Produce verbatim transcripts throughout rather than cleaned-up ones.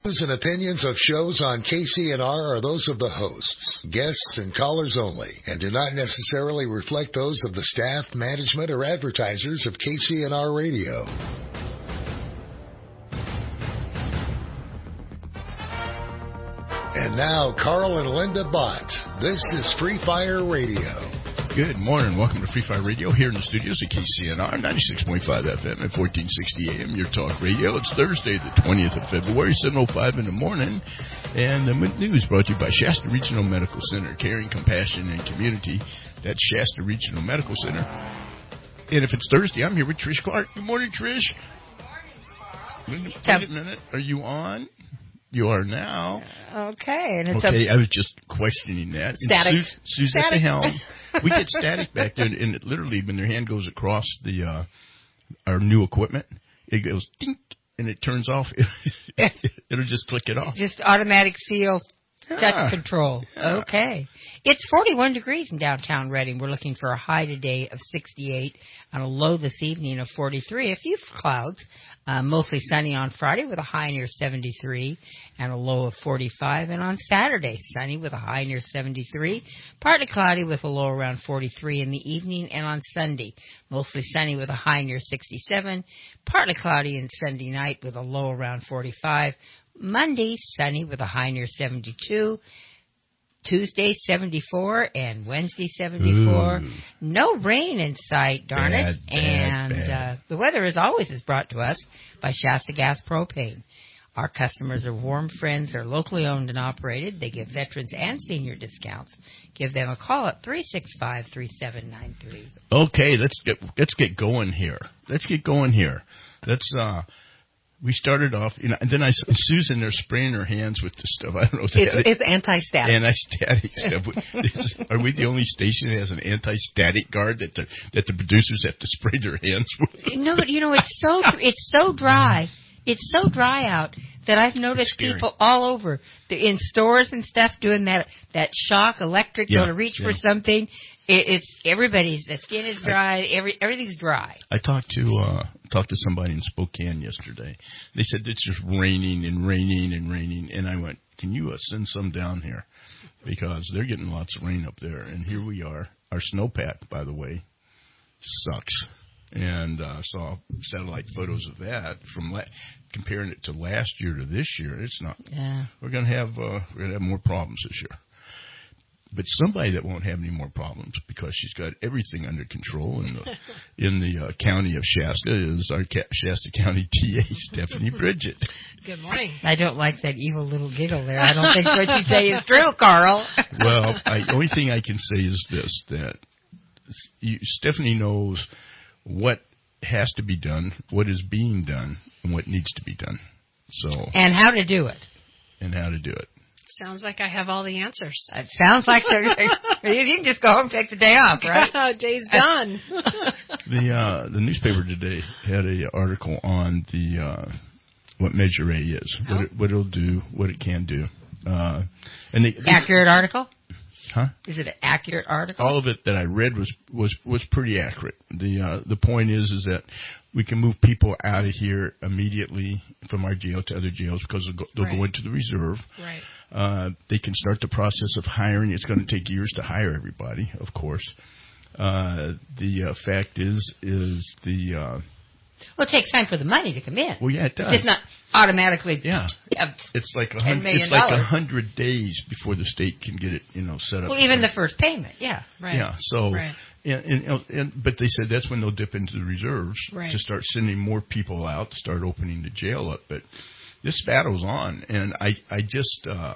Views and opinions of shows on K C N R are those of the hosts, guests, and callers only, and do not necessarily reflect those of the staff, management, or advertisers of K C N R Radio. And now, Carl and Linda Bott. This is Free Fire Radio. Good morning. Welcome to Free Fire Radio here in the studios at K C N R, ninety-six point five F M at fourteen sixty A M, your talk radio. It's Thursday, the twentieth of February, seven oh five in the morning. And the news brought to you by Shasta Regional Medical Center, caring, compassion, and community. That's Shasta Regional Medical Center. And if it's Thursday, I'm here with Trish Clark. Good morning, Trish. Good morning, Carl. Wait a minute. Are you on? You are now. Okay. And it's okay, a... I was just questioning that. Static. Sue's, Sue's static. At the helm. We get static back there, and it literally, when their hand goes across the uh, our new equipment, it goes dink, and it turns off. It'll just click it off. Just automatic seal touch yeah. control. Yeah. Okay. It's forty-one degrees in downtown Reading. We're looking for a high today of sixty-eight and a low this evening of forty-three. A few clouds. Uh, mostly sunny on Friday with a high near seventy-three and a low of forty-five. And on Saturday, sunny with a high near seventy-three. Partly cloudy with a low around forty-three in the evening. And on Sunday, mostly sunny with a high near sixty-seven. Partly cloudy and Sunday night with a low around forty-five. Monday, sunny with a high near seventy-two. Tuesday, seventy-four, and Wednesday, seventy-four. Ooh. No rain in sight, darn bad, it. Bad, and bad. Uh, the weather, as always, is brought to us by Shasta Gas Propane. Our customers are warm friends. They're locally owned and operated. They give veterans and senior discounts. Give them a call at three six five, three seven nine three. Okay, let's get let's get going here. Let's get going here. Let's uh We started off, you know, and then I Susan, they're spraying her hands with the stuff. I don't know. If it's, it's anti-static. Anti-static stuff. Is, are we the only station that has an anti-static guard that the that the producers have to spray their hands with? No, but you know, it's so it's so dry. It's so dry out that I've noticed people all over the, in stores and stuff doing that that shock electric yeah, go to reach yeah. for something. It, it's everybody's the skin is dry. Every everything's dry. I talked to uh, talked to somebody in Spokane yesterday. They said it's just raining and raining and raining, and I went, "Can you uh, send some down here because they're getting lots of rain up there?" And here we are. Our snowpack, by the way, sucks. And I uh, saw satellite photos of that from la- comparing it to last year to this year. It's not. Yeah. We're gonna have uh, we're gonna have more problems this year. But somebody that won't have any more problems because she's got everything under control in the in the uh, county of Shasta is our Ca- Shasta County T A Stephanie Bridget. Good morning. I don't like that evil little giggle there. I don't think what you say is true, Carl. Well, I, the only thing I can say is this: that you, Stephanie knows what has to be done, what is being done, and what needs to be done. So and how to do it. And how to do it. Sounds like I have all the answers. It sounds like you can just go home and take the day off, right? Day's done. the uh, the newspaper today had an article on the uh, what Measure A is, oh. what, it, what it'll do, what it can do. Uh, and they, accurate they, article? Huh? Is it an accurate article? All of it that I read was was, was pretty accurate. The uh, the point is is that we can move people out of here immediately from our jail to other jails because they'll go, they'll right. go into the reserve. Right. Uh, they can start the process of hiring. It's going to take years to hire everybody, of course. Uh, the uh, fact is, is the... Uh, well, it takes time for the money to come in. Well, yeah, it does. It's not automatically... Yeah. Uh, it's like a hundred, it's like a hundred days before the state can get it, you know, set up. Well, even the first payment, yeah. Right. Yeah, so... Right. And, and, and, but they said that's when they'll dip into the reserves right. to start sending more people out, to start opening the jail up. But this battle's on, and I, I just, uh,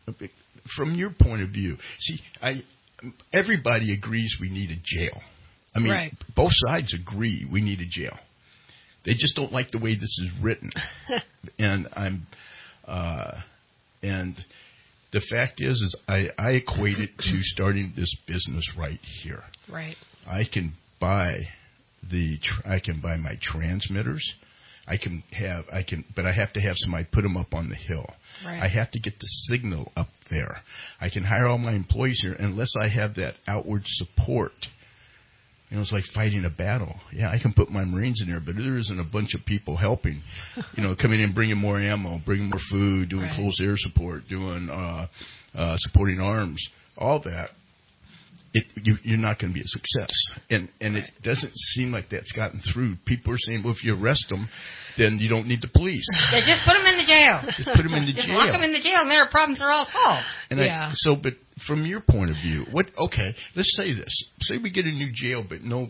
from your point of view, see, I, everybody agrees we need a jail. I mean, right. both sides agree we need a jail. They just don't like the way this is written. and I'm, uh, and the fact is, is I, I equate it to starting this business right here. Right. I can buy the, tr- I can buy my transmitters. I can have, I can, but I have to have somebody put them up on the hill. Right. I have to get the signal up there. I can hire all my employees here unless I have that outward support You know, it's like fighting a battle. Yeah, I can put my Marines in there, but there isn't a bunch of people helping. You know, coming in, bringing more ammo, bringing more food, doing right. close air support, doing uh, uh, supporting arms, all that. It, you, you're not going to be a success. And and right. it doesn't seem like that's gotten through. People are saying, well, if you arrest them, then you don't need the police. They just put them in the jail. Just put them in the just jail. Just lock them in the jail, and their problems are all solved. And yeah. I, so, but from your point of view, what? Okay, let's say this. Say we get a new jail, but no,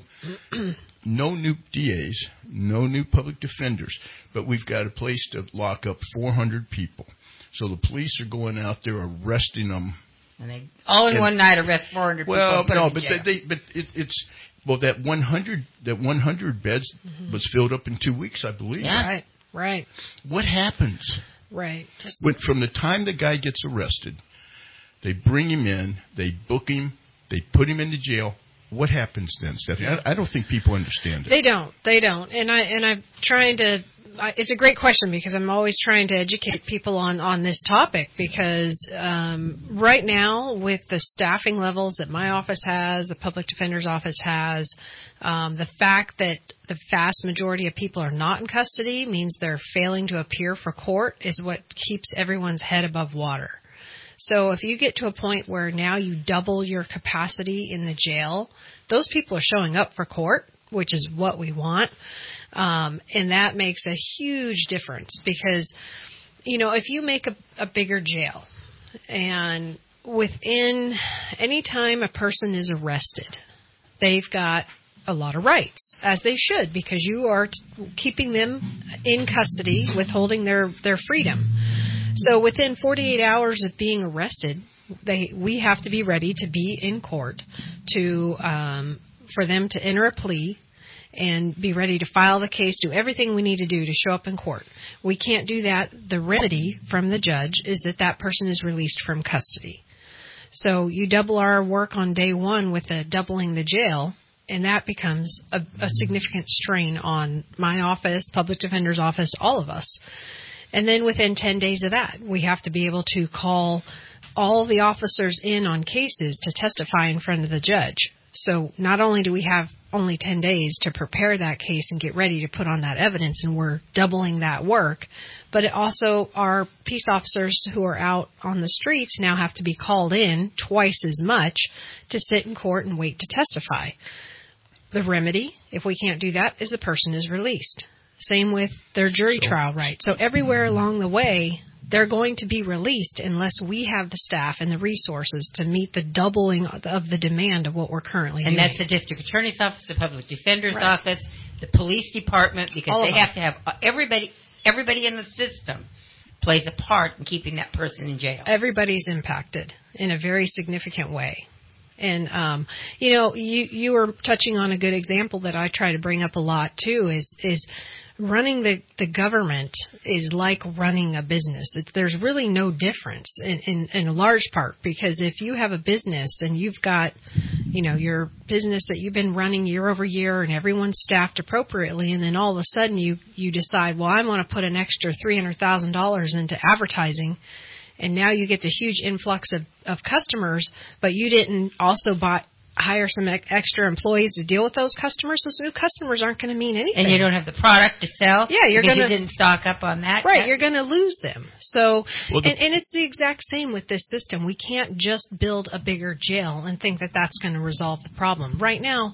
no new D As, no new public defenders, but we've got a place to lock up four hundred people. So the police are going out there arresting them. And they all in and, one night arrest four hundred well, people. Well, no, but they, they, but it, it's well that one hundred that one hundred beds mm-hmm. was filled up in two weeks, I believe. Yeah, right, right. What happens? Right. When, from the time the guy gets arrested, they bring him in, they book him, they put him into jail. What happens then, Stephanie? I, I don't think people understand it. They don't. They don't. And I and I'm trying to. It's a great question because I'm always trying to educate people on, on this topic because um, right now with the staffing levels that my office has, the public defender's office has, um, the fact that the vast majority of people are not in custody means they're failing to appear for court is what keeps everyone's head above water. So if you get to a point where now you double your capacity in the jail, those people are showing up for court, which is what we want. Um, and that makes a huge difference because, you know, if you make a, a bigger jail and within any time a person is arrested, they've got a lot of rights, as they should, because you are t- keeping them in custody, withholding their, their freedom. So within forty-eight hours of being arrested, they we have to be ready to be in court to um, for them to enter a plea and be ready to file the case, do everything we need to do to show up in court. We can't do that. The remedy from the judge is that that person is released from custody. So you double our work on day one with the doubling the jail, and that becomes a, a significant strain on my office, public defender's office, all of us. And then within ten days of that, we have to be able to call all the officers in on cases to testify in front of the judge. So not only do we have only ten days to prepare that case and get ready to put on that evidence, and we're doubling that work, but it also our peace officers who are out on the streets now have to be called in twice as much to sit in court and wait to testify. The remedy, if we can't do that, is the person is released. Same with their jury so, trial right. So everywhere along the way, they're going to be released unless we have the staff and the resources to meet the doubling of the demand of what we're currently and doing. And that's the district attorney's office, the public defender's right. office, the police department, because All they have to have everybody, everybody in the system plays a part in keeping that person in jail. Everybody's impacted in a very significant way. And, um, you know, you, you were touching on a good example that I try to bring up a lot, too, is, is running the, the government is like running a business. It, there's really no difference in, in, in a large part, because if you have a business and you've got, you know, your business that you've been running year over year and everyone's staffed appropriately, and then all of a sudden you, you decide, well, I want to put an extra three hundred thousand dollars into advertising, and now you get the huge influx of, of customers, but you didn't also buy, hire some extra employees to deal with those customers. Those new customers aren't going to mean anything. And you don't have the product to sell. Yeah, you're going to. You didn't stock up on that. Right, yet. You're going to lose them. So, well, the, and, and it's the exact same with this system. We can't just build a bigger jail and think that that's going to resolve the problem. Right now,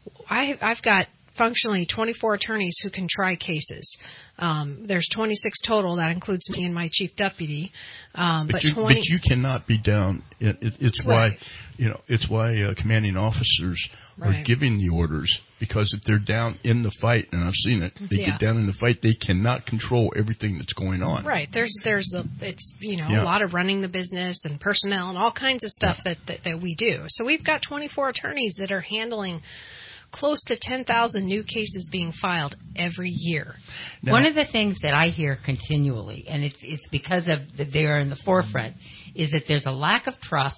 I, I've got functionally twenty-four attorneys who can try cases. Um, there's twenty-six total. That includes me and my chief deputy. Um, but, but, you, twenty but you cannot be down. It, it, it's right. why, you know, it's why uh, commanding officers right. are giving the orders, because if they're down in the fight, and I've seen it, they yeah. get down in the fight, they cannot control everything that's going on. Right. There's there's a, it's you know yeah. a lot of running the business and personnel and all kinds of stuff yeah. that, that that we do. So we've got twenty-four attorneys that are handling close to ten thousand new cases being filed every year. Now, one of the things that I hear continually, and it's it's because of that they are in the forefront, is that there's a lack of trust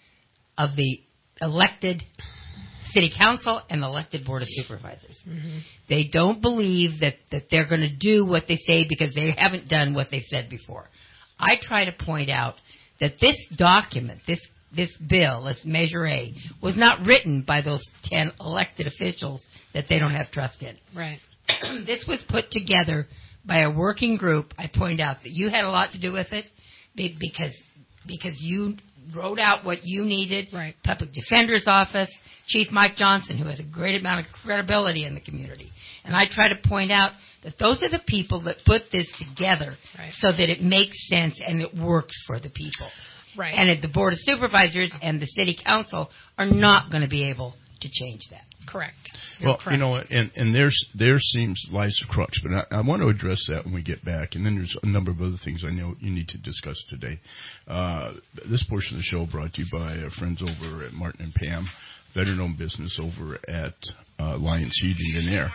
of the elected city council and the elected board of supervisors. Mm-hmm. They don't believe that, that they're going to do what they say because they haven't done what they said before. I try to point out that this document, this this bill, this Measure A, was not written by those ten elected officials that they don't have trust in. Right. This was put together by a working group. I point out that you had a lot to do with it because because you wrote out what you needed. Right. Public Defender's Office, Chief Mike Johnson, who has a great amount of credibility in the community. And I try to point out that those are the people that put this together right. so that it makes sense and it works for the people. Right. And the Board of Supervisors and the City Council are not going to be able to change that. Correct. You're well, correct. you know what, and, and there's, there seems lies of crux, but I, I want to address that when we get back. And then there's a number of other things I know you need to discuss today. Uh, this portion of the show brought to you by our friends over at Martin and Pam, veteran-owned business over at uh, Lions Heating and Air.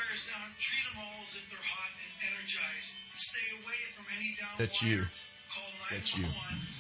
That's you. That's you.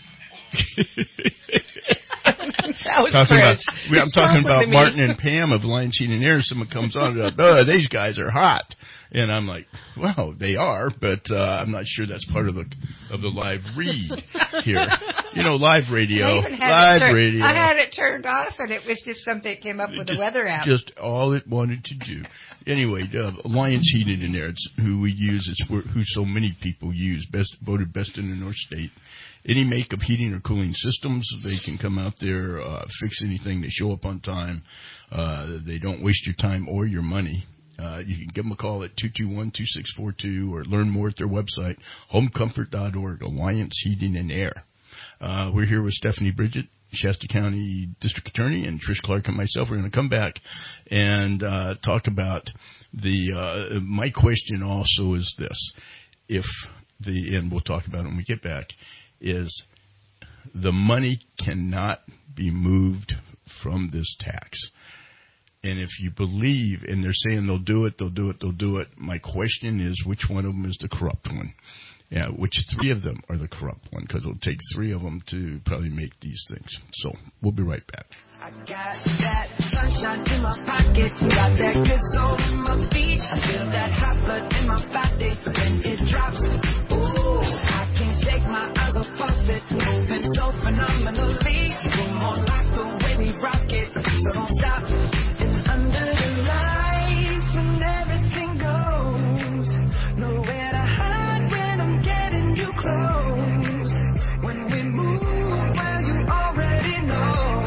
That was talking about, Chris. I'm talking about Martin and Pam of Lions Heating and Air. Someone comes on and goes, oh, these guys are hot. And I'm like, well, they are, but uh, I'm not sure that's part of the of the live read here. You know, live radio. I even had live it tur- radio. I had it turned off, and it was just something that came up with just, the weather app. Just all it wanted to do. Anyway, uh, Lions Heating and Air, it's who we use. It's who so many people use. Best voted best in the North State. Any makeup, heating, or cooling systems, they can come out there, uh, fix anything. They show up on time. Uh, they don't waste your time or your money. Uh, you can give them a call at two two one, two six four two or learn more at their website, home comfort dot org, Alliance Heating and Air. Uh, we're here with Stephanie Bridget, Shasta County District Attorney, and Trish Clark and myself. We're going to come back and uh, talk about the, uh, my question also is this, if the, and we'll talk about it when we get back, is the money cannot be moved from this tax. And if you believe, and they're saying they'll do it, they'll do it, they'll do it, my question is which one of them is the corrupt one? Yeah, which three of them are the corrupt one? Because it'll take three of them to probably make these things. So we'll be right back. I got that sunshine in my pocket, got that good soul in my feet. I feel that hot blood in my body when it drops. Ooh, I can't take my eyes off of it, moving so phenomenally. You're more like the way we rock it, so don't stop. And under the lights when everything goes, nowhere to hide when I'm getting you close. When we move, well you already know.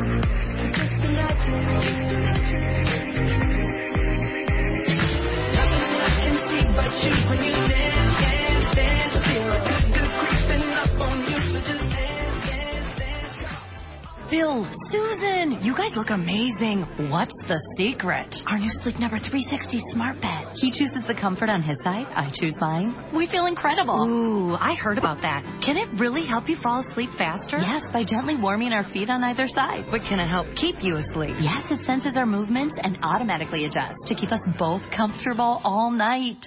Choose when you dance, dance, dance. Feel a good, good creeping up on you, so just dance, dance, dance. Bill, Susan, you guys look amazing. What's the secret? Our new Sleep Number three sixty smart bed. He chooses the comfort on his side. I choose mine. We feel incredible. Ooh, I heard about that. Can it really help you fall asleep faster? Yes, by gently warming our feet on either side. But can it help keep you asleep? Yes, it senses our movements and automatically adjusts to keep us both comfortable all night.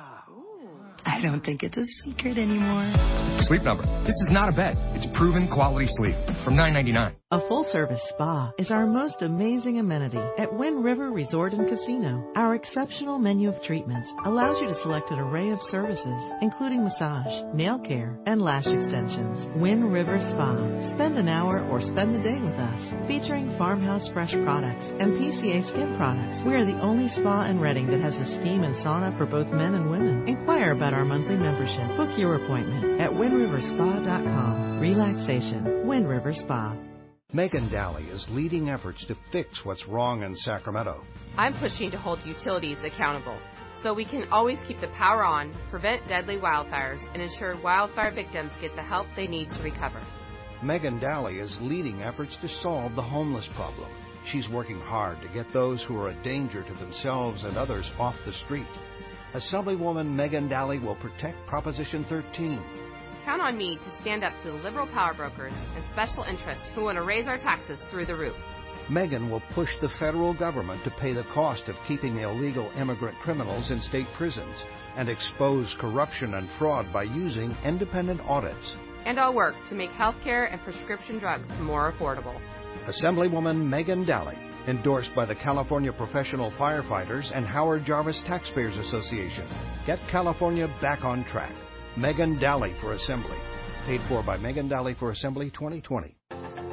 I don't think it's a secret anymore. Sleep Number. This is not a bed. It's proven quality sleep. From nine ninety-nine. A full-service spa is our most amazing amenity at Wind River Resort and Casino. Our exceptional menu of treatments allows you to select an array of services, including massage, nail care, and lash extensions. Wind River Spa. Spend an hour or spend the day with us, featuring Farmhouse Fresh products and P C A Skin products. We are the only spa in Redding that has a steam and sauna for both men and women. Inquire about our monthly membership. Book your appointment at wind river spa dot com. Relaxation. Wind River Spa. Megan Daly is leading efforts to fix what's wrong in Sacramento. I'm pushing to hold utilities accountable so we can always keep the power on, prevent deadly wildfires, and ensure wildfire victims get the help they need to recover. Megan Daly is leading efforts to solve the homeless problem. She's working hard to get those who are a danger to themselves and others off the street. Assemblywoman Megan Daly will protect Proposition thirteen. Count on me to stand up to the liberal power brokers and special interests who want to raise our taxes through the roof. Megan will push the federal government to pay the cost of keeping illegal immigrant criminals in state prisons and expose corruption and fraud by using independent audits. And I'll work to make health care and prescription drugs more affordable. Assemblywoman Megan Daly, endorsed by the California Professional Firefighters and Howard Jarvis Taxpayers Association. Get California back on track. Megan Daly for Assembly. Paid for by Megan Daly for Assembly twenty twenty.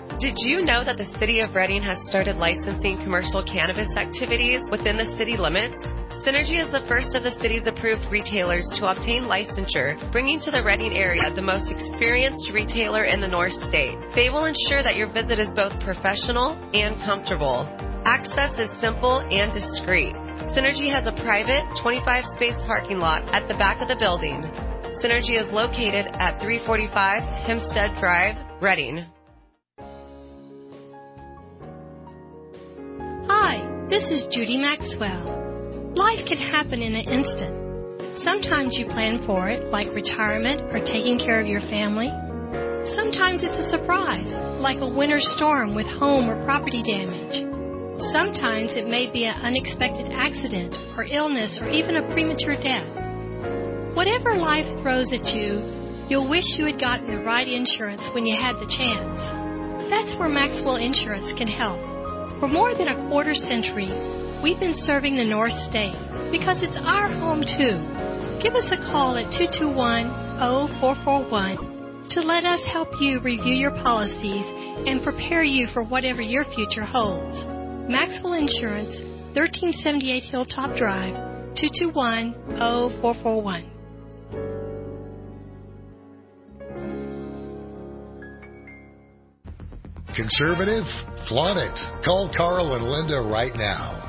Did you know that the City of Reading has started licensing commercial cannabis activities within the city limits? Synergy is the first of the city's approved retailers to obtain licensure, bringing to the Reading area the most experienced retailer in the North State. They will ensure that your visit is both professional and comfortable. Access is simple and discreet. Synergy has a private twenty-five space parking lot at the back of the building. Synergy is located at three forty-five Hempstead Drive, Reading. Hi, this is Judy Maxwell. Life can happen in an instant. Sometimes you plan for it, like retirement or taking care of your family. Sometimes it's a surprise, like a winter storm with home or property damage. Sometimes it may be an unexpected accident or illness or even a premature death. Whatever life throws at you, you'll wish you had gotten the right insurance when you had the chance. That's where Maxwell Insurance can help. For more than a quarter century, we've been serving the North State because it's our home too. Give us a call at two two one, zero four four one to let us help you review your policies and prepare you for whatever your future holds. Maxwell Insurance, thirteen seventy-eight Hilltop Drive, two two one, zero four four one. Conservative? Flaunt it. Call Carl and Linda right now.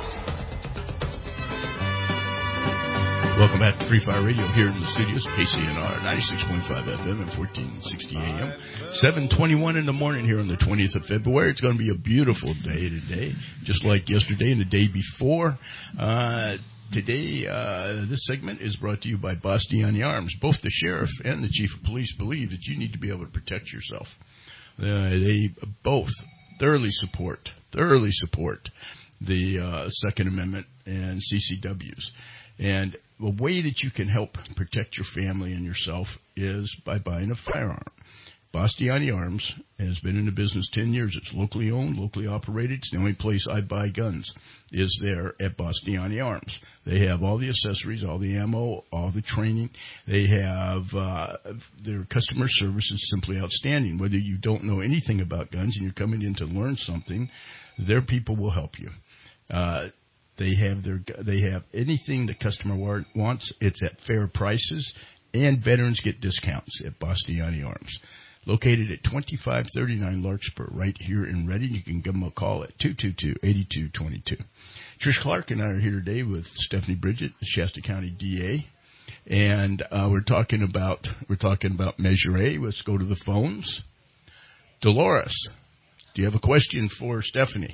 Welcome back to Free Fire Radio here in the studios, K C N R, ninety-six point five F M and fourteen sixty A M. seven twenty-one in the morning here on the twentieth of February. It's going to be a beautiful day today, just like yesterday and the day before. Uh, today, uh, this segment is brought to you by Bastiani Arms. Both the sheriff and the chief of police believe that you need to be able to protect yourself. Uh, they both thoroughly support, thoroughly support the uh, Second Amendment and C C Ws. And the way that you can help protect your family and yourself is by buying a firearm. Bastiani Arms has been in the business ten years. It's locally owned, locally operated. It's the only place I buy guns is there at Bastiani Arms. They have all the accessories, all the ammo, all the training. They have uh, their customer service is simply outstanding. Whether you don't know anything about guns and you're coming in to learn something, their people will help you. Uh, They have their they have anything the customer wants. It's at fair prices, and veterans get discounts at Bastiani Arms. Located at twenty-five thirty-nine Larkspur, right here in Reading. You can give them a call at two two two, eight two two two. Trish Clark and I are here today with Stephanie Bridget, the Shasta County D A, and uh, we're talking about we're talking about Measure A. Let's go to the phones. Dolores, do you have a question for Stephanie?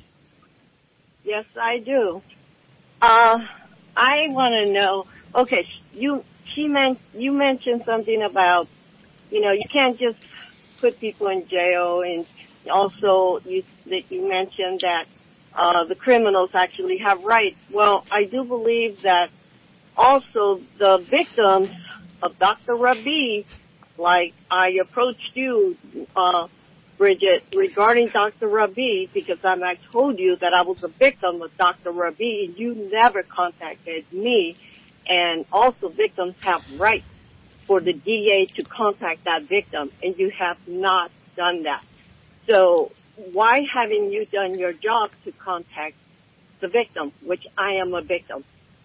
Yes, I do. Uh, I want to know. Okay, you she meant you mentioned something about, you know, you can't just put people in jail, and also you that you mentioned that uh, the criminals actually have rights. Well, I do believe that also the victims of Doctor Rabi, like I approached you, uh, Bridget, regarding Doctor Rabi, because I'm, I told you that I was a victim of Doctor Rabi, and you never contacted me. And also victims have rights for the D A to contact that victim, and you have not done that. So why haven't you done your job to contact the victim, which I am a victim?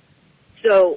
So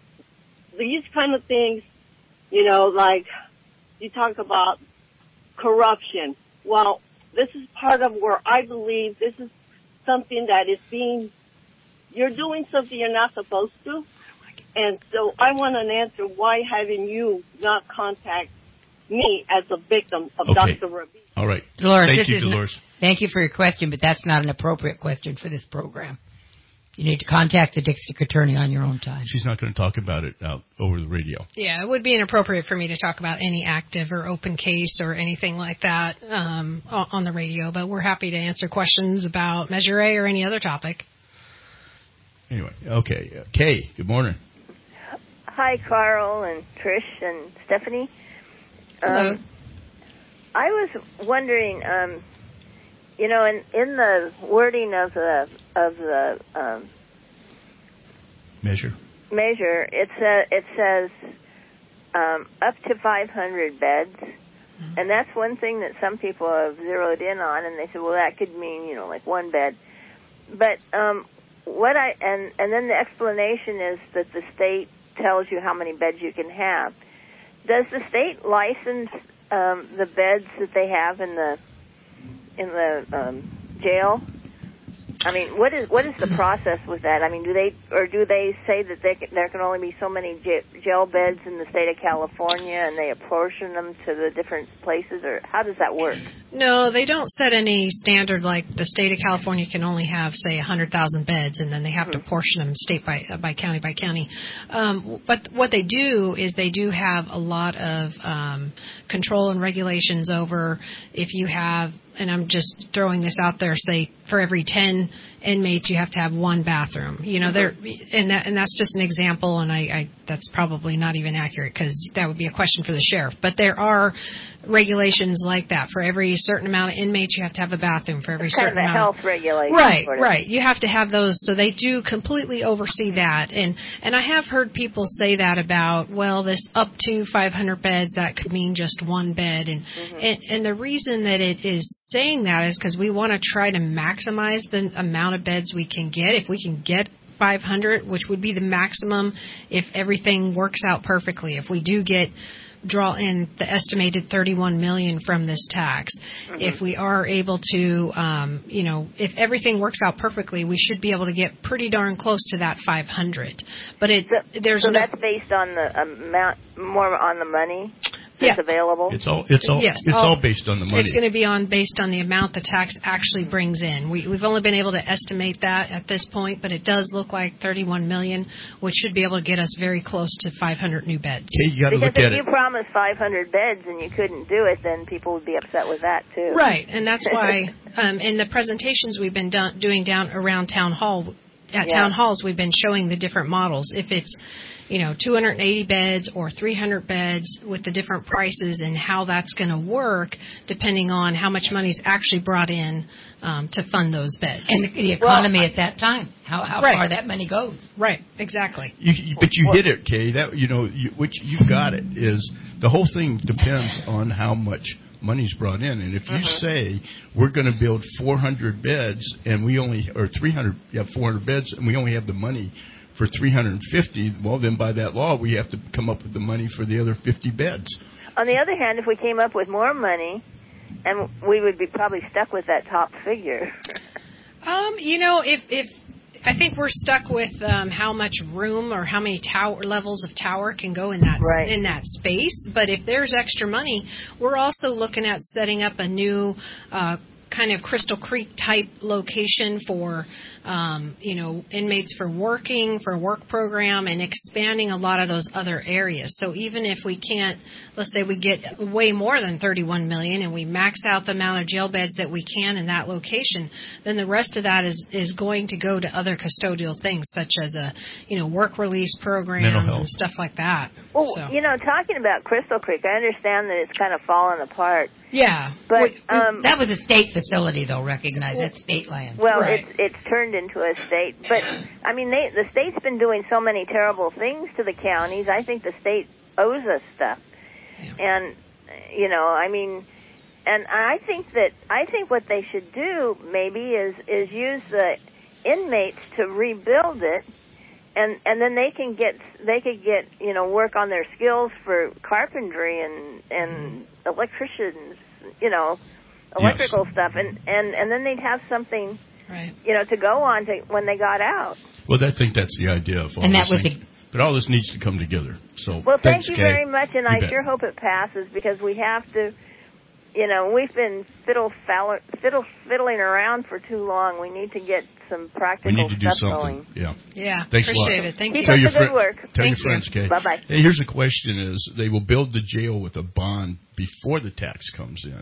these kind of things, you know, like you talk about corruption. Well, this is part of where I believe this is something that is being, you're doing something you're not supposed to. And so I want an answer. Why haven't you not contact me as a victim of Okay. Doctor Rabi? All right. Dolores, Thank this you, is Dolores. Not, thank you for your question, but that's not an appropriate question for this program. You need to contact the district attorney on your own time. She's not going to talk about it out over the radio. Yeah, it would be inappropriate for me to talk about any active or open case or anything like that um, on the radio, but we're happy to answer questions about Measure A or any other topic. Anyway, okay. Uh, Kay, good morning. Hi, Carl and Trish and Stephanie. Hello. Um, I was wondering, um, you know, in, in the wording of the of the um, measure measure, it says it says um, up to five hundred beds, And that's one thing that some people have zeroed in on, and they said, well, that could mean, you know, like one bed. But um, what I and and then the explanation is that the state tells you how many beds you can have. Does the state license um, the beds that they have in the in the um, jail? I mean, what is what is the process with that? I mean, do they or do they say that they can, there can only be so many j- jail beds in the state of California, and they apportion them to the different places, or how does that work? No, they don't set any standard like the state of California can only have, say, one hundred thousand beds, and then they have mm-hmm. to portion them state by uh, by county by county. Um, but what they do is they do have a lot of um, control and regulations over if you have, and I'm just throwing this out there, say for every ten inmates you have to have one bathroom. You know, mm-hmm. there, and that, and that's just an example, and I, I that's probably not even accurate because that would be a question for the sheriff. But there are regulations like that. For every certain amount of inmates, you have to have a bathroom. For every it's certain kind of a amount, health regulation. Right, sort of. right. You have to have those, so they do completely oversee that. And and I have heard people say that about, well, this up to five hundred beds, that could mean just one bed. And mm-hmm. and, and the reason that it is saying that is because we want to try to maximize the amount of beds we can get. If we can get five hundred, which would be the maximum if everything works out perfectly. If we do get draw in the estimated thirty-one million dollars from this tax, mm-hmm. if we are able to, um, you know, if everything works out perfectly, we should be able to get pretty darn close to that five hundred. But it so, there's so no, that's based on the amount, more on the money that's yeah. available. It's all it's all yes, it's all, all based on the money. It's going to be on based on the amount the tax actually brings in. We, we've only been able to estimate that at this point, but it does look like thirty-one million dollars, which should be able to get us very close to five hundred new beds. Okay, you got to look because at if it. you promised five hundred beds and you couldn't do it, then people would be upset with that too. Right, and that's why um, in the presentations we've been done, doing down around town hall, at yeah. town halls, we've been showing the different models. If it's you know, two hundred eighty beds or three hundred beds with the different prices and how that's going to work depending on how much money is actually brought in um, to fund those beds. And the, the economy well, at that time, how, how right. far that money goes. Right, exactly. You, you, but you hit it, Kay. That, you know, you, which you got it, is the whole thing depends on how much money's brought in. And if you uh-huh. say we're going to build four hundred beds and we only, or three hundred, yeah, four hundred beds and we only have the money for three hundred fifty, well, then by that law, we have to come up with the money for the other fifty beds. On the other hand, if we came up with more money, and we would be probably stuck with that top figure. um, you know, if if I think we're stuck with um, how much room or how many tower levels of tower can go in that right. in that space. But if there's extra money, we're also looking at setting up a new uh, kind of Crystal Creek type location for, um, you know, inmates for working, for work program, and expanding a lot of those other areas. So even if we can't, let's say we get way more than thirty-one million dollars and we max out the amount of jail beds that we can in that location, then the rest of that is, is going to go to other custodial things such as a, you know, work release programs and stuff like that. Well, so. you know, talking about Crystal Creek, I understand that it's kind of fallen apart. Yeah, but Wait, um, that was a state facility, though. Recognize that's state land. Well, right. it's it's turned into a state, but I mean, they, the state's been doing so many terrible things to the counties. I think the state owes us stuff, yeah. and you know, I mean, and I think that I think what they should do maybe is is use the inmates to rebuild it. And and then they can get they could get you know work on their skills for carpentry and and electricians, you know, electrical yes. stuff, and, and, and then they'd have something, right. you know, to go on to when they got out. Well, I think that's the idea of all and this that was thing. the, but all this needs to come together. So well, thanks, thank you Kay. very much, and you I bet. sure hope it passes because we have to. You know, we've been fiddle, faller, fiddle fiddling around for too long. We need to get some practical we need to do stuff something. going. Yeah. Yeah. Thanks appreciate a lot. it. Thank Keep you. up tell your the good fr- work. Tell Thank your friends, you. Kay. Bye bye. Hey, here's a question: Is they will build the jail with a bond before the tax comes in?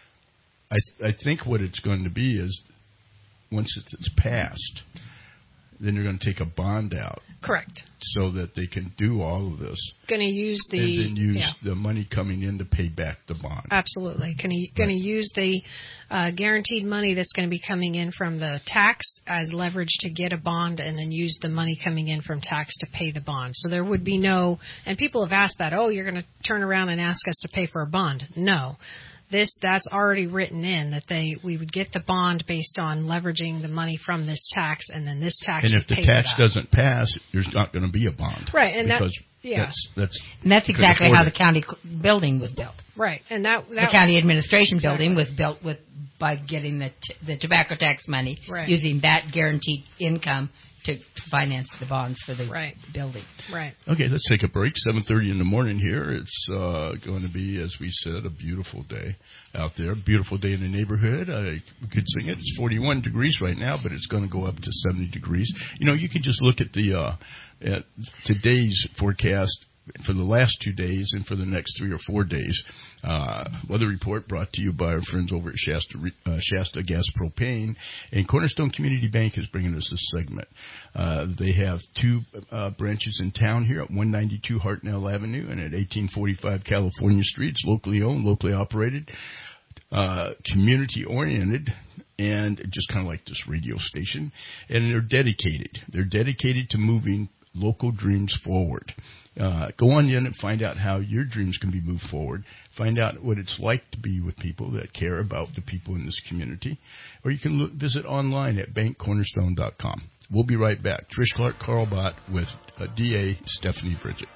I I think what it's going to be is once it's passed, then they're going to take a bond out. Correct. So that they can do all of this. Going to use the and then use yeah. the money coming in to pay back the bond. Absolutely. Going to going to use the uh, guaranteed money that's going to be coming in from the tax as leverage to get a bond, and then use the money coming in from tax to pay the bond. So there would be no. And people have asked that. Oh, you're going to turn around and ask us to pay for a bond? No. This that's already written in that they we would get the bond based on leveraging the money from this tax, and then this tax. And would if the pay tax for that. doesn't pass, there's not going to be a bond. Right, and that because yeah, that's that's and that's exactly how the county building was built. Right, and that, that the county administration exactly. building was built with by getting the t- the tobacco tax money, right. using that guaranteed income to finance the bonds for the right. building. Right. Okay, let's take a break. seven thirty in the morning here. It's uh, going to be, as we said, a beautiful day out there. Beautiful day in the neighborhood. I could sing it. It's forty-one degrees right now, but it's going to go up to seventy degrees. You know, you can just look at the uh, at today's forecast for the last two days and for the next three or four days. Uh, weather report brought to you by our friends over at Shasta, uh, Shasta Gas Propane. And Cornerstone Community Bank is bringing us this segment. Uh, they have two uh, branches in town here at one ninety-two Hartnell Avenue and at eighteen forty-five California Street. It's locally owned, locally operated, uh, community-oriented, and just kind of like this radio station. And they're dedicated. They're dedicated to moving local dreams forward. Uh, go on in and find out how your dreams can be moved forward. Find out what it's like to be with people that care about the people in this community. Or you can look, visit online at bank cornerstone dot com. We'll be right back. Trish Clark, Carl Bott with uh, D A Stephanie Bridget.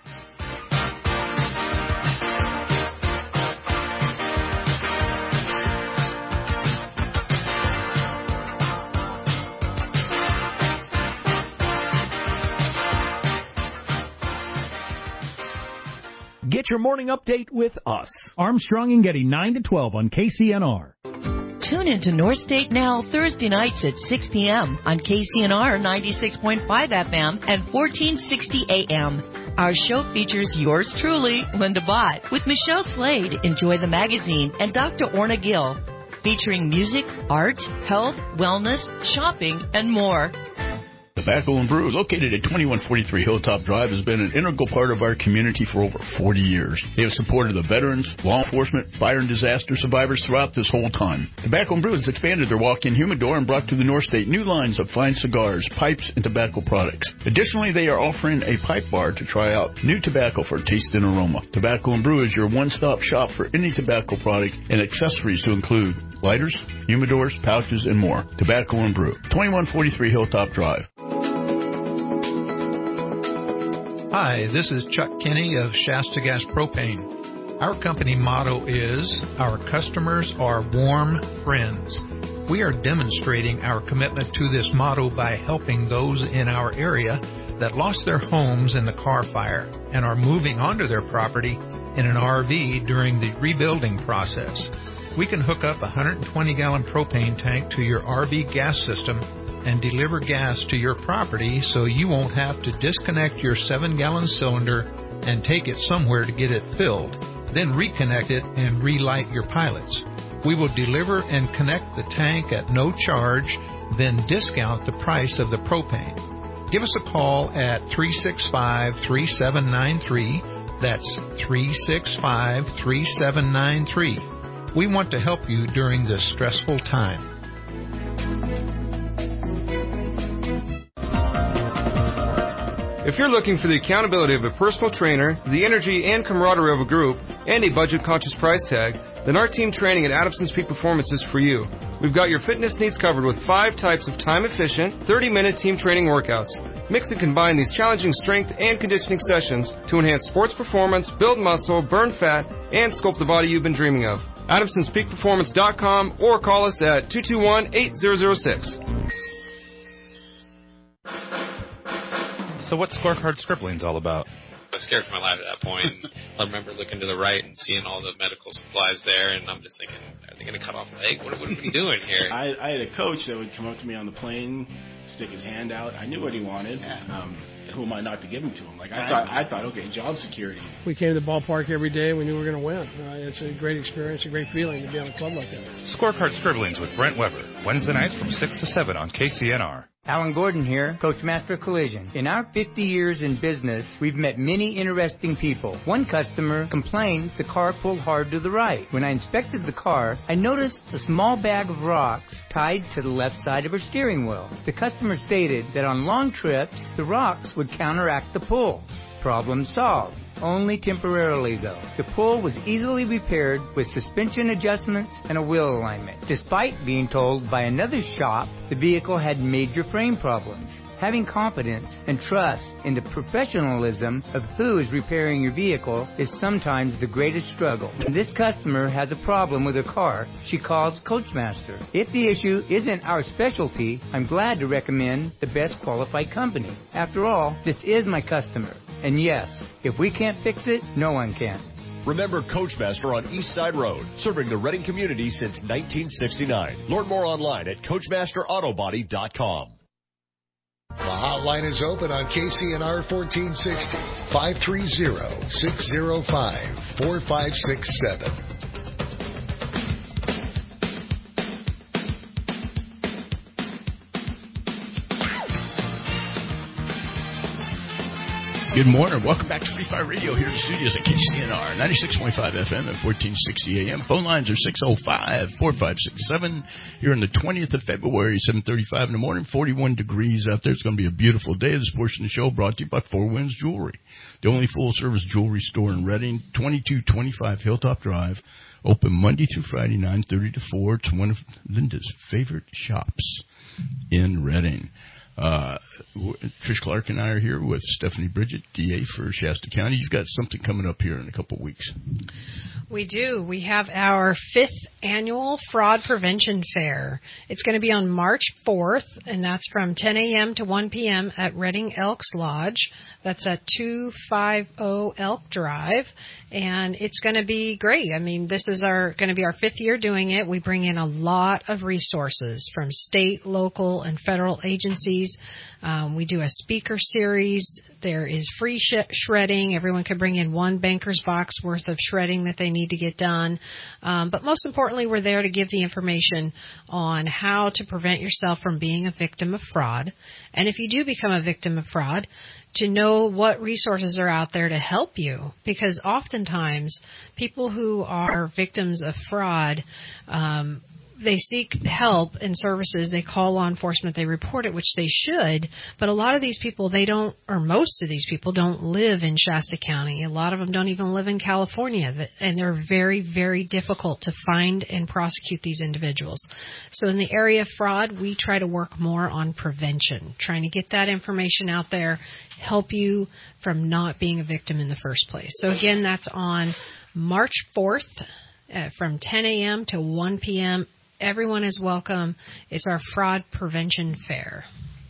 Get your morning update with us. Armstrong and Getty, nine to twelve on K C N R. Tune into North State Now Thursday nights at six p.m. on K C N R ninety-six point five F M and fourteen sixty A M. Our show features yours truly, Linda Bott, with Michelle Slade, Enjoy the Magazine, and Doctor Orna Gill, featuring music, art, health, wellness, shopping, and more. Tobacco and Brew, located at twenty-one forty-three Hilltop Drive, has been an integral part of our community for over forty years. They have supported the veterans, law enforcement, fire and disaster survivors throughout this whole time. Tobacco and Brew has expanded their walk-in humidor and brought to the North State new lines of fine cigars, pipes, and tobacco products. Additionally, they are offering a pipe bar to try out new tobacco for taste and aroma. Tobacco and Brew is your one-stop shop for any tobacco product and accessories to include lighters, humidors, pouches, and more. Tobacco and Brew, twenty-one forty-three Hilltop Drive. Hi, this is Chuck Kinney of Shasta Gas Propane. Our company motto is, our customers are warm friends. We are demonstrating our commitment to this motto by helping those in our area that lost their homes in the Carr Fire and are moving onto their property in an R V during the rebuilding process. We can hook up a one hundred twenty gallon propane tank to your R V gas system and deliver gas to your property so you won't have to disconnect your seven gallon cylinder and take it somewhere to get it filled, then reconnect it and relight your pilots. We will deliver and connect the tank at no charge, then discount the price of the propane. Give us a call at three six five, three seven nine three. That's three six five, three seven nine three. We want to help you during this stressful time. If you're looking for the accountability of a personal trainer, the energy and camaraderie of a group, and a budget-conscious price tag, then our team training at Adamson's Peak Performance is for you. We've got your fitness needs covered with five types of time-efficient, thirty-minute team training workouts. Mix and combine these challenging strength and conditioning sessions to enhance sports performance, build muscle, burn fat, and sculpt the body you've been dreaming of. Adamsons Peak Performance dot com or call us at two two one, eight zero zero six. So what's Scorecard Scribblings all about? I was scared for my life at that point. I remember looking to the right and seeing all the medical supplies there, and I'm just thinking, are they going to cut off a leg? What, what are we doing here? I, I had a coach that would come up to me on the plane, stick his hand out. I knew what he wanted. Um, who am I not to give him to him? Like I thought, I thought, okay, job security. We came to the ballpark every day. We knew we were going to win. Uh, it's a great experience, a great feeling to be on a club like that. Scorecard Scribblings with Brent Weber, Wednesday nights from six to seven on K C N R. Alan Gordon here, Coachmaster Collision. In our fifty years in business, we've met many interesting people. One customer complained the car pulled hard to the right. When I inspected the car, I noticed a small bag of rocks tied to the left side of her steering wheel. The customer stated that on long trips, the rocks would counteract the pull. Problem solved. Only temporarily, though. The pull was easily repaired with suspension adjustments and a wheel alignment. Despite being told by another shop the vehicle had major frame problems. Having confidence and trust in the professionalism of who is repairing your vehicle is sometimes the greatest struggle. When this customer has a problem with her car, she calls Coachmaster. If the issue isn't our specialty, I'm glad to recommend the best qualified company. After all, this is my customer. And yes, if we can't fix it, no one can. Remember Coachmaster on East Side Road, serving the Reading community since nineteen sixty-nine. Learn more online at coachmaster auto body dot com. The hotline is open on K C N R fourteen sixty, five three zero, six zero five, four five six seven. Good morning. Welcome back to Free Fire Radio here in the studios at K C N R, ninety-six point five F M and fourteen sixty A M. Phone lines are six oh five, four five six seven. Here on the twentieth of February, seven thirty-five in the morning, forty-one degrees out there. It's going to be a beautiful day. This portion of the show brought to you by Four Winds Jewelry, the only full-service jewelry store in Reading, twenty-two twenty-five Hilltop Drive. Open Monday through Friday, nine thirty to four. It's one of Linda's favorite shops in Reading. Uh, Trish Clark and I are here with Stephanie Bridget, D A for Shasta County. You've got something coming up here in a couple of weeks. We do. We have our fifth annual Fraud Prevention Fair. It's going to be on March fourth, and that's from ten a.m. to one p.m. at Reading Elks Lodge. That's at two fifty Elk Drive, and it's going to be great. I mean, this is our going to be our fifth year doing it. We bring in a lot of resources from state, local, and federal agencies. Um, we do a speaker series. There is free sh- shredding. Everyone can bring in one banker's box worth of shredding that they need to get done. Um, but most importantly, we're there to give the information on how to prevent yourself from being a victim of fraud. And if you do become a victim of fraud, to know what resources are out there to help you. Because oftentimes, people who are victims of fraud, um, they seek help and services, they call law enforcement, they report it, which they should, but a lot of these people, they don't, or most of these people don't live in Shasta County. A lot of them don't even live in California, and they're very, very difficult to find and prosecute these individuals. So in the area of fraud, we try to work more on prevention, trying to get that information out there, help you from not being a victim in the first place. So again, that's on March fourth uh, from ten a.m. to one p.m. Everyone is welcome. It's our Fraud Prevention Fair.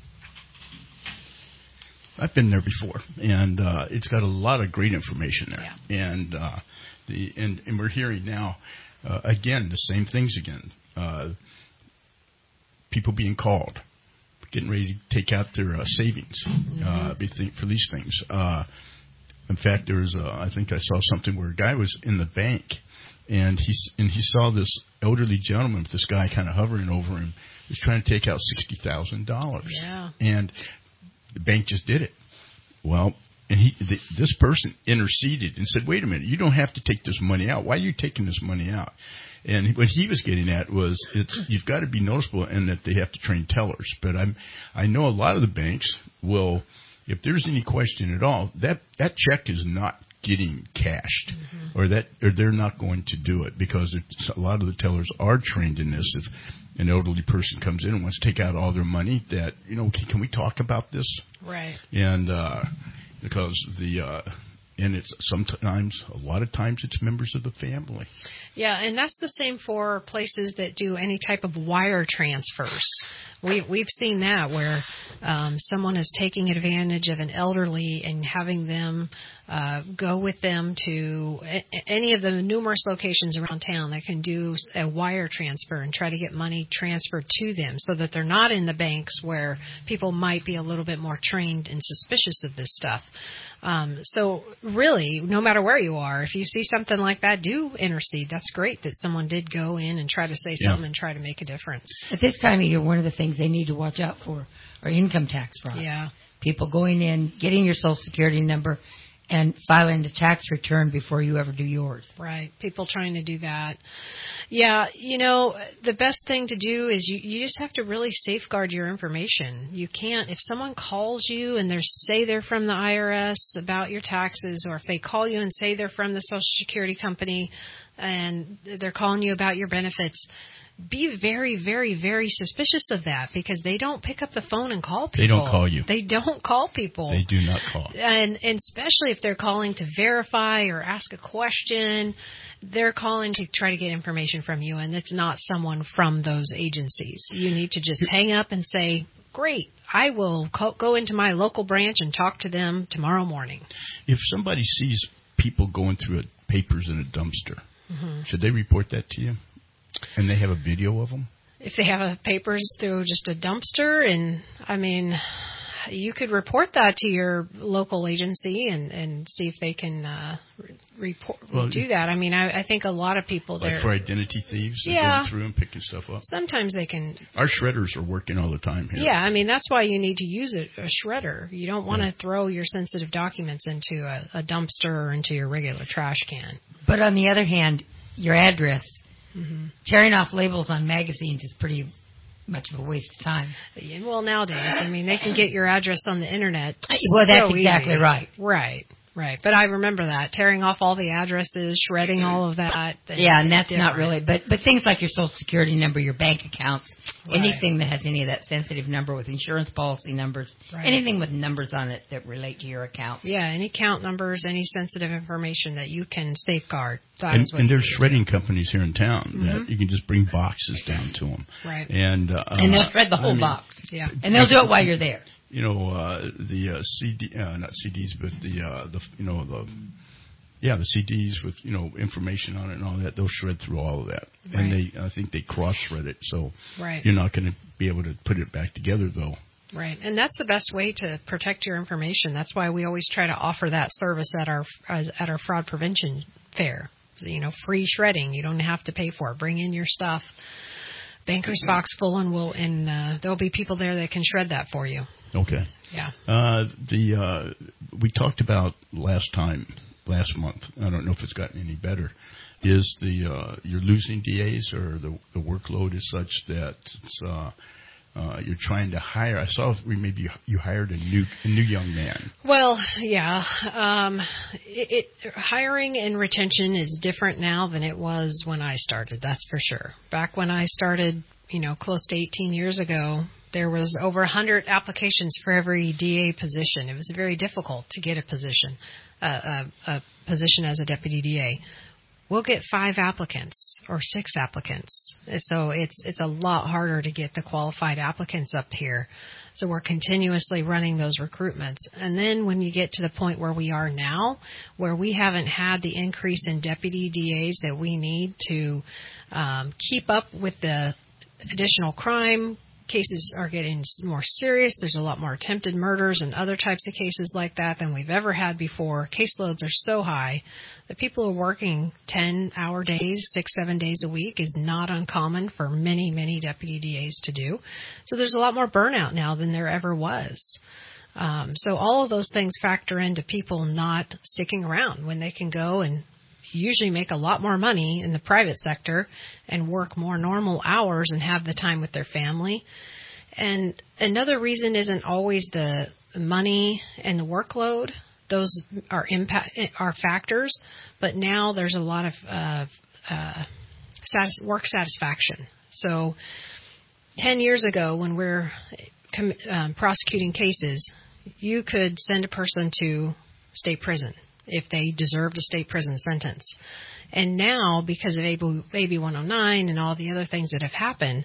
I've been there before, and uh, it's got a lot of great information there. Yeah. And uh, the and, and we're hearing now, uh, again, the same things again. Uh, people being called, getting ready to take out their uh, savings mm-hmm. uh, for these things. Uh, in fact, there was, a, I think I saw something where a guy was in the bank, and he and he saw this elderly gentleman with this guy kind of hovering over him. He was trying to take out sixty thousand dollars. Yeah. And the bank just did it. Well, and he the, this person interceded and said, "Wait a minute, you don't have to take this money out. Why are you taking this money out?" And what he was getting at was, it's you've got to be noticeable, and that they have to train tellers. But I'm I know a lot of the banks will, if there's any question at all, that that check is not getting cashed, mm-hmm. or that or they're not going to do it, because a lot of the tellers are trained in this. If an elderly person comes in and wants to take out all their money, that, you know, can, can we talk about this? Right. And uh, because the uh, and it's sometimes, a lot of times, it's members of the family. Yeah, and that's the same for places that do any type of wire transfers. We, we've seen that where um, someone is taking advantage of an elderly and having them uh, go with them to a, any of the numerous locations around town that can do a wire transfer and try to get money transferred to them, so that they're not in the banks where people might be a little bit more trained and suspicious of this stuff. Um, so really, no matter where you are, if you see something like that, do intercede. That's great that someone did go in and try to say Yeah. something and try to make a difference. At this time of year, one of the things they need to watch out for are income tax fraud. Yeah. People going in, getting your Social Security number, and filing the tax return before you ever do yours. Right. People trying to do that. Yeah, you know, the best thing to do is you, you just have to really safeguard your information. You can't, if someone calls you and they say they're from the I R S about your taxes, or if they call you and say they're from the Social Security company and they're calling you about your benefits, be very, very, very suspicious of that, because they don't pick up the phone and call people. They don't call you. They don't call people. They do not call. And, and especially if they're calling to verify or ask a question, they're calling to try to get information from you, and it's not someone from those agencies. You need to just hang up and say, great, I will call, go into my local branch and talk to them tomorrow morning. If somebody sees people going through a, papers in a dumpster, Mm-hmm. should they report that to you? And they have a video of them? If they have a papers through just a dumpster, and I mean, you could report that to your local agency and, and see if they can uh, re- report Well, do that. I mean, I, I think a lot of people Like there. for identity thieves? They're Yeah. going through and picking stuff up? Sometimes they can. Our shredders are working all the time here. Yeah, I mean, that's why you need to use a, a shredder. You don't want to throw your sensitive documents into a, a dumpster or into your regular trash can. But on the other hand, your address, Mm-hmm. tearing off labels on magazines is pretty much of a waste of time. Yeah, well, nowadays, I mean, they can get your address on the internet. Well, that's so exactly easy. right. Right, right. But I remember that, tearing off all the addresses, shredding all of that. Yeah, and that's different. not really, but but things like your Social Security number, your bank accounts, Right. anything that has any of that sensitive number with insurance policy numbers, Right. anything with numbers on it that relate to your account. Yeah, any account numbers, any sensitive information that you can safeguard. That And, is what and you there's need to shredding companies here in town Mhm. that you can just bring boxes down to them. Right. And, uh, And they'll shred the whole I mean, box. Yeah. And they'll do it while you're there. You know, uh, the uh, C D, uh, not C Ds, but the, uh, the, you know, the, yeah, the C Ds with, you know, information on it and all that, they'll shred through all of that. Right. And they, I think they cross-shred it, so Right. you're not going to be able to put it back together, though. Right, and that's the best way to protect your information. That's why we always try to offer that service at our as, at our fraud prevention fair. So, you know, free shredding. You don't have to pay for it. Bring in your stuff. Banker's box full, and we'll and uh, there'll be people there that can shred that for you. Okay. Yeah. Uh, the uh, we talked about last time, last month. I don't know if it's gotten any better. Is the uh, you're losing D As, or the the workload is such that it's, uh, uh, you're trying to hire? I saw maybe you hired a new a new young man. Well, yeah. Um, it, it, hiring and retention is different now than it was when I started. That's for sure. Back when I started, you know, close to eighteen years ago, there was over one hundred applications for every D A position. It was very difficult to get a position, uh, a, a position as a deputy D A. We'll get five applicants or six applicants. So it's it's a lot harder to get the qualified applicants up here. So we're continuously running those recruitments. And then when you get to the point where we are now, where we haven't had the increase in deputy D As that we need to um, keep up with the additional crime, cases are getting more serious. There's a lot more attempted murders and other types of cases like that than we've ever had before. Caseloads are so high that people are working ten-hour days, six, seven days a week is not uncommon for many, many deputy D As to do. So there's a lot more burnout now than there ever was. Um, so all of those things factor into people not sticking around when they can go and usually make a lot more money in the private sector and work more normal hours and have the time with their family. And another reason isn't always the money and the workload. Those are impact are factors, but now there's a lot of uh, uh, satis- work satisfaction. So ten years ago, when we're com- um, prosecuting cases, you could send a person to state prison if they deserved a state prison sentence. And now, because of A B one oh nine and all the other things that have happened,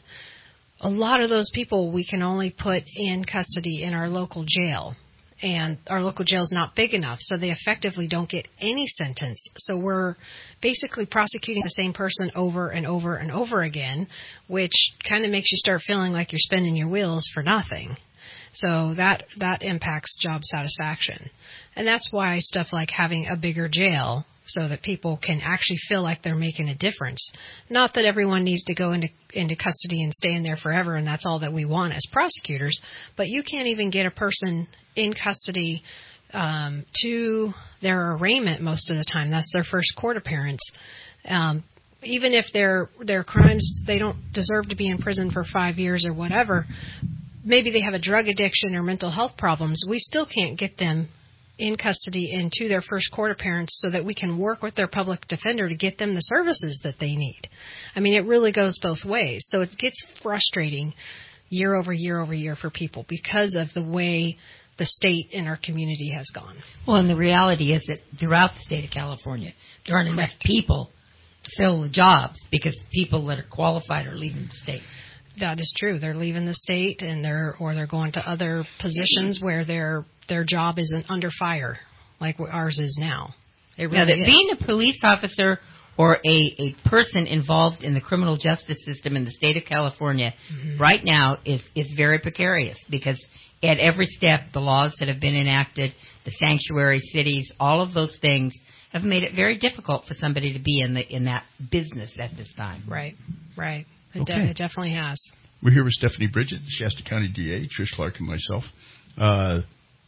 a lot of those people we can only put in custody in our local jail. And our local jail is not big enough, so they effectively don't get any sentence. So we're basically prosecuting the same person over and over and over again, which kind of makes you start feeling like you're spinning your wheels for nothing. So that that impacts job satisfaction. And that's why stuff like having a bigger jail so that people can actually feel like they're making a difference. Not that everyone needs to go into into custody and stay in there forever, and that's all that we want as prosecutors, but you can't even get a person in custody um, to their arraignment most of the time. That's their first court appearance. Um, even if their their crimes, they don't deserve to be in prison for five years or whatever, maybe they have a drug addiction or mental health problems, we still can't get them in custody and to their first court appearance so that we can work with their public defender to get them the services that they need. I mean, it really goes both ways. So it gets frustrating year over year over year for people because of the way the state and our community has gone. Well, and the reality is that throughout the state of California, there aren't enough people to fill the jobs because people that are qualified are leaving the state. That is true. They're leaving the state, and they're or they're going to other positions where their their job isn't under fire like ours is now. It really now, that is. Being a police officer or a, a person involved in the criminal justice system in the state of California mm-hmm. right now is, is very precarious because at every step, the laws that have been enacted, the sanctuary cities, all of those things have made it very difficult for somebody to be in the in that business at this time. Right, right. It, Okay. de- it definitely has. We're here with Stephanie Bridget, the Shasta County D A, Trish Clark, and myself. Uh,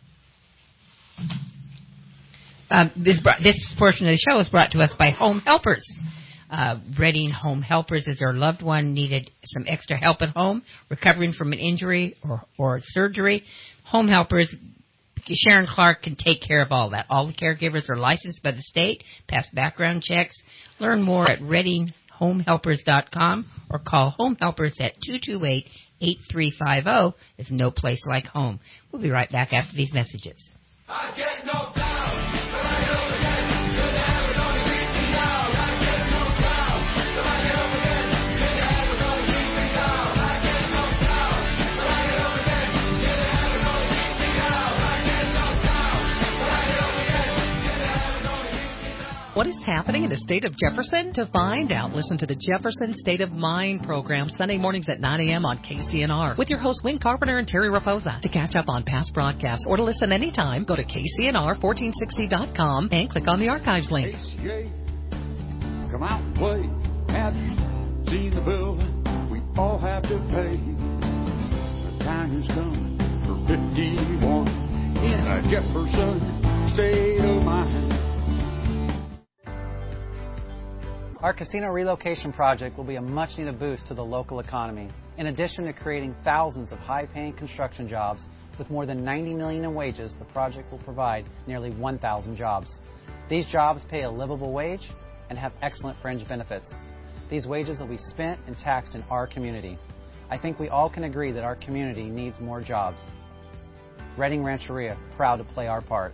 um, this, brought, this portion of the show is brought to us by Home Helpers. Uh, Reading Home Helpers is their loved one needed some extra help at home, recovering from an injury or, or surgery. Home Helpers, Sharon Clark can take care of all that. All the caregivers are licensed by the state, pass background checks. Learn more at reading home helpers dot com or call Home Helpers at two two eight, eight three five zero. There's no place like home. We'll be right back after these messages. I get knocked down, but I get up again. Good heaven, only beat me down. I get knocked down, but I get up again. Good heaven, only beat me down. I get knocked down, but I get up again. Good heaven, only beat me down. I get knocked down, but I get up again. Good heaven, only beat me down. What is happening in the state of Jefferson? To find out, listen to the Jefferson State of Mind program Sunday mornings at nine a.m. on K C N R with your hosts Wayne Carpenter and Terry Raposa. To catch up on past broadcasts or to listen anytime, go to K C N R fourteen sixty dot com and click on the archives link. A C A, come out and play. Have you seen the bill we all have to pay? The time has come for fifty-one in a Jefferson State of Mind. Our casino relocation project will be a much-needed boost to the local economy. In addition to creating thousands of high-paying construction jobs, with more than ninety million dollars in wages, the project will provide nearly one thousand jobs. These jobs pay a livable wage and have excellent fringe benefits. These wages will be spent and taxed in our community. I think we all can agree that our community needs more jobs. Reading Rancheria, proud to play our part.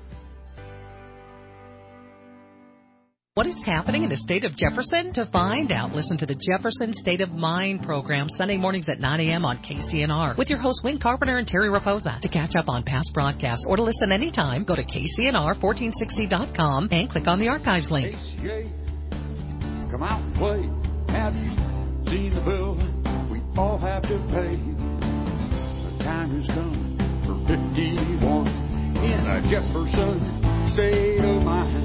What is happening in the state of Jefferson? To find out, listen to the Jefferson State of Mind program Sunday mornings at nine a.m. on K C N R with your hosts Wayne Carpenter and Terry Raposa. To catch up on past broadcasts or to listen anytime, go to K C N R fourteen sixty dot com and click on the archives link. A C A, come out and play. Have you seen the bill we all have to pay? The time has come for fifty-one in a Jefferson State of Mind.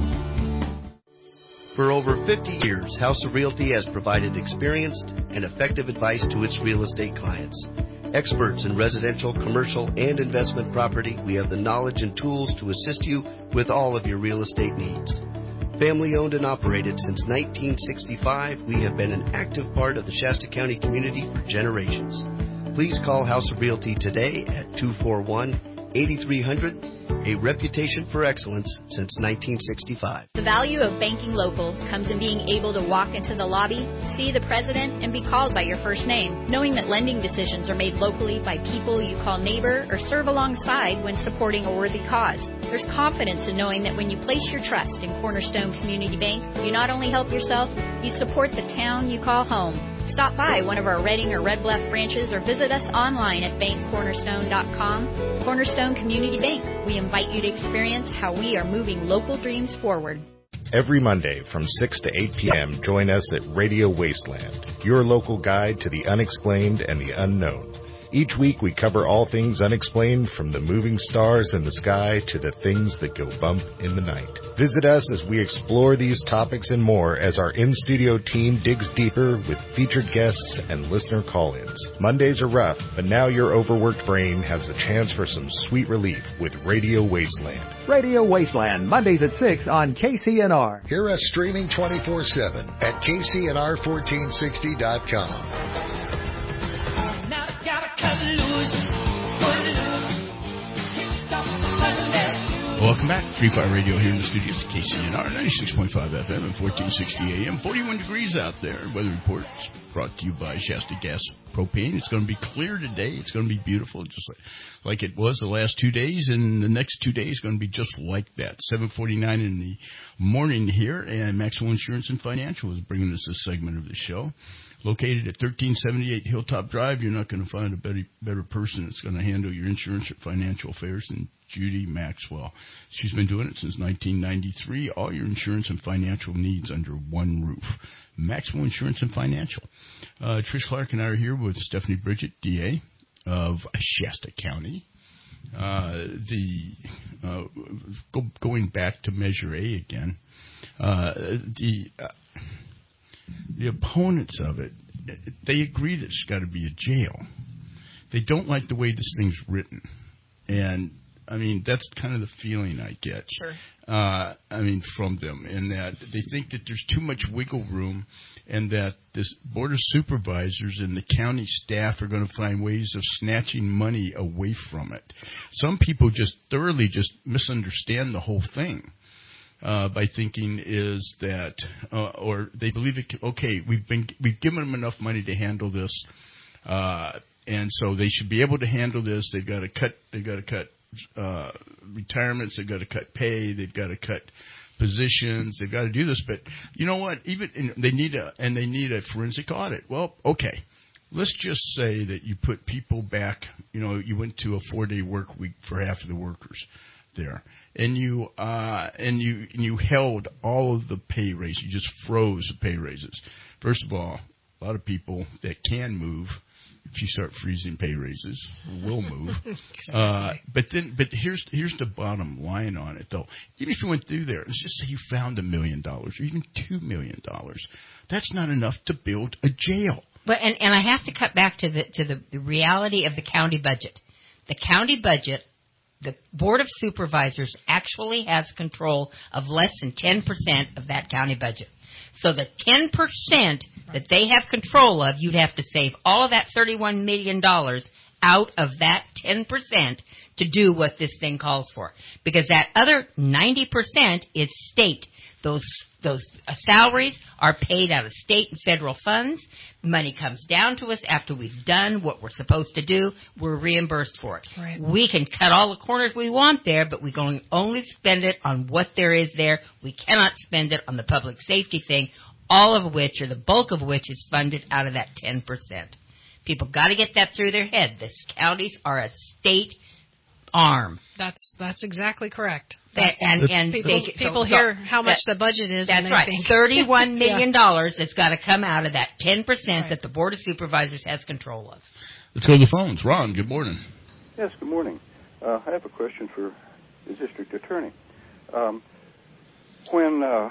For over fifty years, House of Realty has provided experienced and effective advice to its real estate clients. Experts in residential, commercial, and investment property, we have the knowledge and tools to assist you with all of your real estate needs. Family owned and operated since nineteen sixty-five, we have been an active part of the Shasta County community for generations. Please call House of Realty today at two four one, eight three zero zero. A reputation for excellence since nineteen sixty-five. The value of banking local comes in being able to walk into the lobby, see the president, and be called by your first name, knowing that lending decisions are made locally by people you call neighbor or serve alongside when supporting a worthy cause. There's confidence in knowing that when you place your trust in Cornerstone Community Bank, you not only help yourself, you support the town you call home. Stop by one of our Reading or Red Bluff branches or visit us online at bank cornerstone dot com. Cornerstone Community Bank. We invite you to experience how we are moving local dreams forward. Every Monday from six to eight p.m., join us at Radio Wasteland, your local guide to the unexplained and the unknown. Each week we cover all things unexplained, from the moving stars in the sky to the things that go bump in the night. Visit us as we explore these topics and more as our in-studio team digs deeper with featured guests and listener call-ins. Mondays are rough, but now your overworked brain has a chance for some sweet relief with Radio Wasteland. Radio Wasteland, Mondays at six on K C N R. Hear us streaming twenty-four seven at K C N R fourteen sixty dot com. Welcome back. Free Fire Radio here in the studios at K C N R, ninety-six point five F M and fourteen sixty A M. forty-one degrees out there. Weather report brought to you by Shasta Gas Propane. It's going to be clear today. It's going to be beautiful, just like, like it was the last two days, and the next two days going to be just like that. seven forty-nine in the morning here, and Maxwell Insurance and Financial is bringing us this segment of the show. Located at thirteen seventy-eight Hilltop Drive, you're not going to find a better, better person that's going to handle your insurance or financial affairs than Judy Maxwell. She's been doing it since nineteen ninety-three. All your insurance and financial needs under one roof. Maxwell Insurance and Financial. Uh, Trish Clark and I are here with Stephanie Bridget, D A of Shasta County. Uh, the uh, go, going back to Measure A again, uh, the uh, the opponents of it, they agree that it's got to be a jail. They don't like the way this thing's written, and I mean that's kind of the feeling I get. Sure. Uh, I mean from them, in that they think that there's too much wiggle room, and that this board of supervisors and the county staff are going to find ways of snatching money away from it. Some people just thoroughly just misunderstand the whole thing. Uh, by thinking is that, uh, or they believe it. Okay, we've been we've given them enough money to handle this, uh, and so they should be able to handle this. They've got to cut. They've got to cut uh, retirements. They've got to cut pay. They've got to cut positions. They've got to do this. But you know what? Even and they need a and they need a forensic audit. Well, okay. Let's just say that you put people back. You know, you went to a four-day work week for half of the workers there. And you uh, and you and you held all of the pay raises. You just froze the pay raises. First of all, a lot of people that can move, if you start freezing pay raises, will move. Exactly. Uh, but then, but here's here's the bottom line on it, though. Even if you went through there, let's just say you found a million dollars or even two million dollars, that's not enough to build a jail. But and, and I have to cut back to the to the, the reality of the county budget. The county budget. The Board of Supervisors actually has control of less than ten percent of that county budget. So the ten percent that they have control of, you'd have to save all of that thirty-one million dollars out of that ten percent to do what this thing calls for. Because that other ninety percent is state. Those those uh, salaries are paid out of state and federal funds. Money comes down to us after we've done what we're supposed to do. We're reimbursed for it. Right. We can cut all the corners we want there, but we can only spend it on what there is there. We cannot spend it on the public safety thing, all of which, or the bulk of which, is funded out of that ten percent. People got to get that through their head. The counties are a state arm. That's that's exactly correct. That, and and people, they, people so, hear how much that, the budget is. That's and they right. think, Thirty-one million dollars yeah. that's got to come out of that ten percent right. that the Board of Supervisors has control of. Let's go to the phones. Ron, good morning. Yes, good morning. Uh, I have a question for the district attorney. Um, when uh,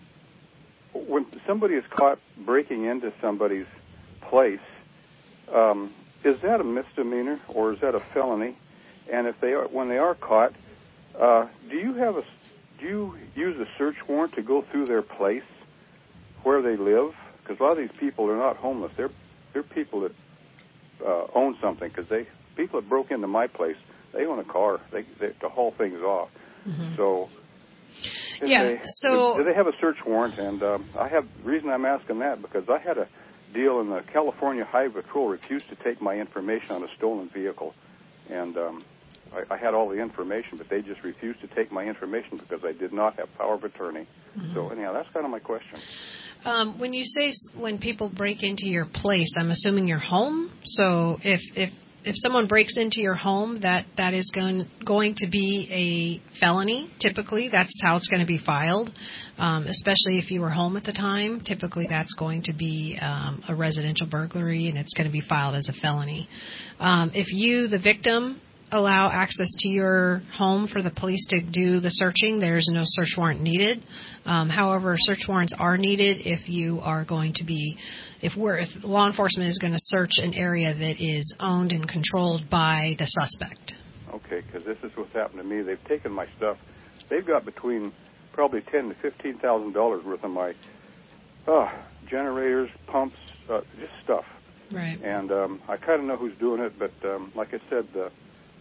when somebody is caught breaking into somebody's place, um, is that a misdemeanor or is that a felony? And if they are, when they are caught, uh, do you have a do you use a search warrant to go through their place where they live? Because a lot of these people are not homeless; they're they're people that uh, own something. Because they people that broke into my place, they own a car. They, they to haul things off. Mm-hmm. So yeah. They, so do they have a search warrant? And um, I have the reason I'm asking that because I had a deal and the California Highway Patrol refused to take my information on a stolen vehicle, and um, I, I had all the information, but they just refused to take my information because I did not have power of attorney. Mm-hmm. So anyhow, that's kind of my question. Um, when you say when people break into your place, I'm assuming your home. So if if if someone breaks into your home, that, that is going, going to be a felony. Typically, that's how it's going to be filed, um, especially if you were home at the time. Typically, that's going to be um, a residential burglary, and it's going to be filed as a felony. Um, if you, the victim, allow access to your home for the police to do the searching, there's no search warrant needed. Um, however, search warrants are needed if you are going to be, if we're, if law enforcement is going to search an area that is owned and controlled by the suspect. Okay, because this is what's happened to me. They've taken my stuff. They've got between probably ten to fifteen thousand dollars worth of my uh, generators, pumps, uh, just stuff. Right. And um, I kind of know who's doing it, but um, like I said, the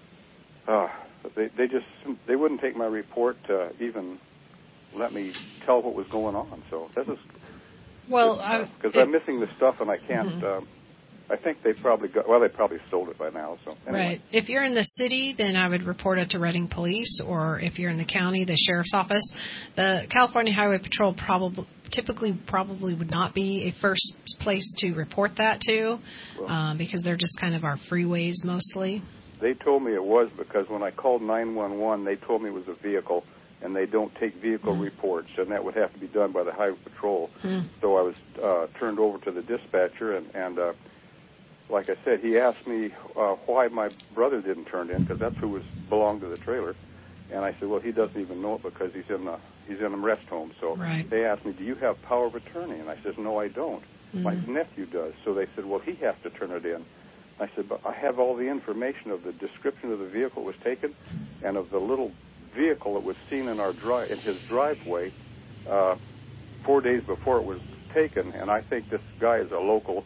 Uh, they they just they wouldn't take my report to even let me tell what was going on. So this is well because I'm missing the stuff and I can't. Mm-hmm. Um, I think they probably got well. They probably sold it by now. So anyway. Right. If you're in the city, then I would report it to Reading Police, or if you're in the county, the sheriff's office. The California Highway Patrol probably typically probably would not be a first place to report that to, well, um, because they're just kind of our freeways mostly. They told me it was because when I called nine one one, they told me it was a vehicle, and they don't take vehicle mm. reports, and that would have to be done by the Highway Patrol. Mm. So I was uh, turned over to the dispatcher, and, and uh, like I said, he asked me uh, why my brother didn't turn in, because that's who was belonged to the trailer. And I said, well, he doesn't even know it because he's in the he's in a rest home. So right. They asked me, do you have power of attorney? And I said, no, I don't. Mm. My nephew does. So they said, well, he has to turn it in. I said, but I have all the information of the description of the vehicle that was taken and of the little vehicle that was seen in our dri- in his driveway uh, four days before it was taken. And I think this guy is a local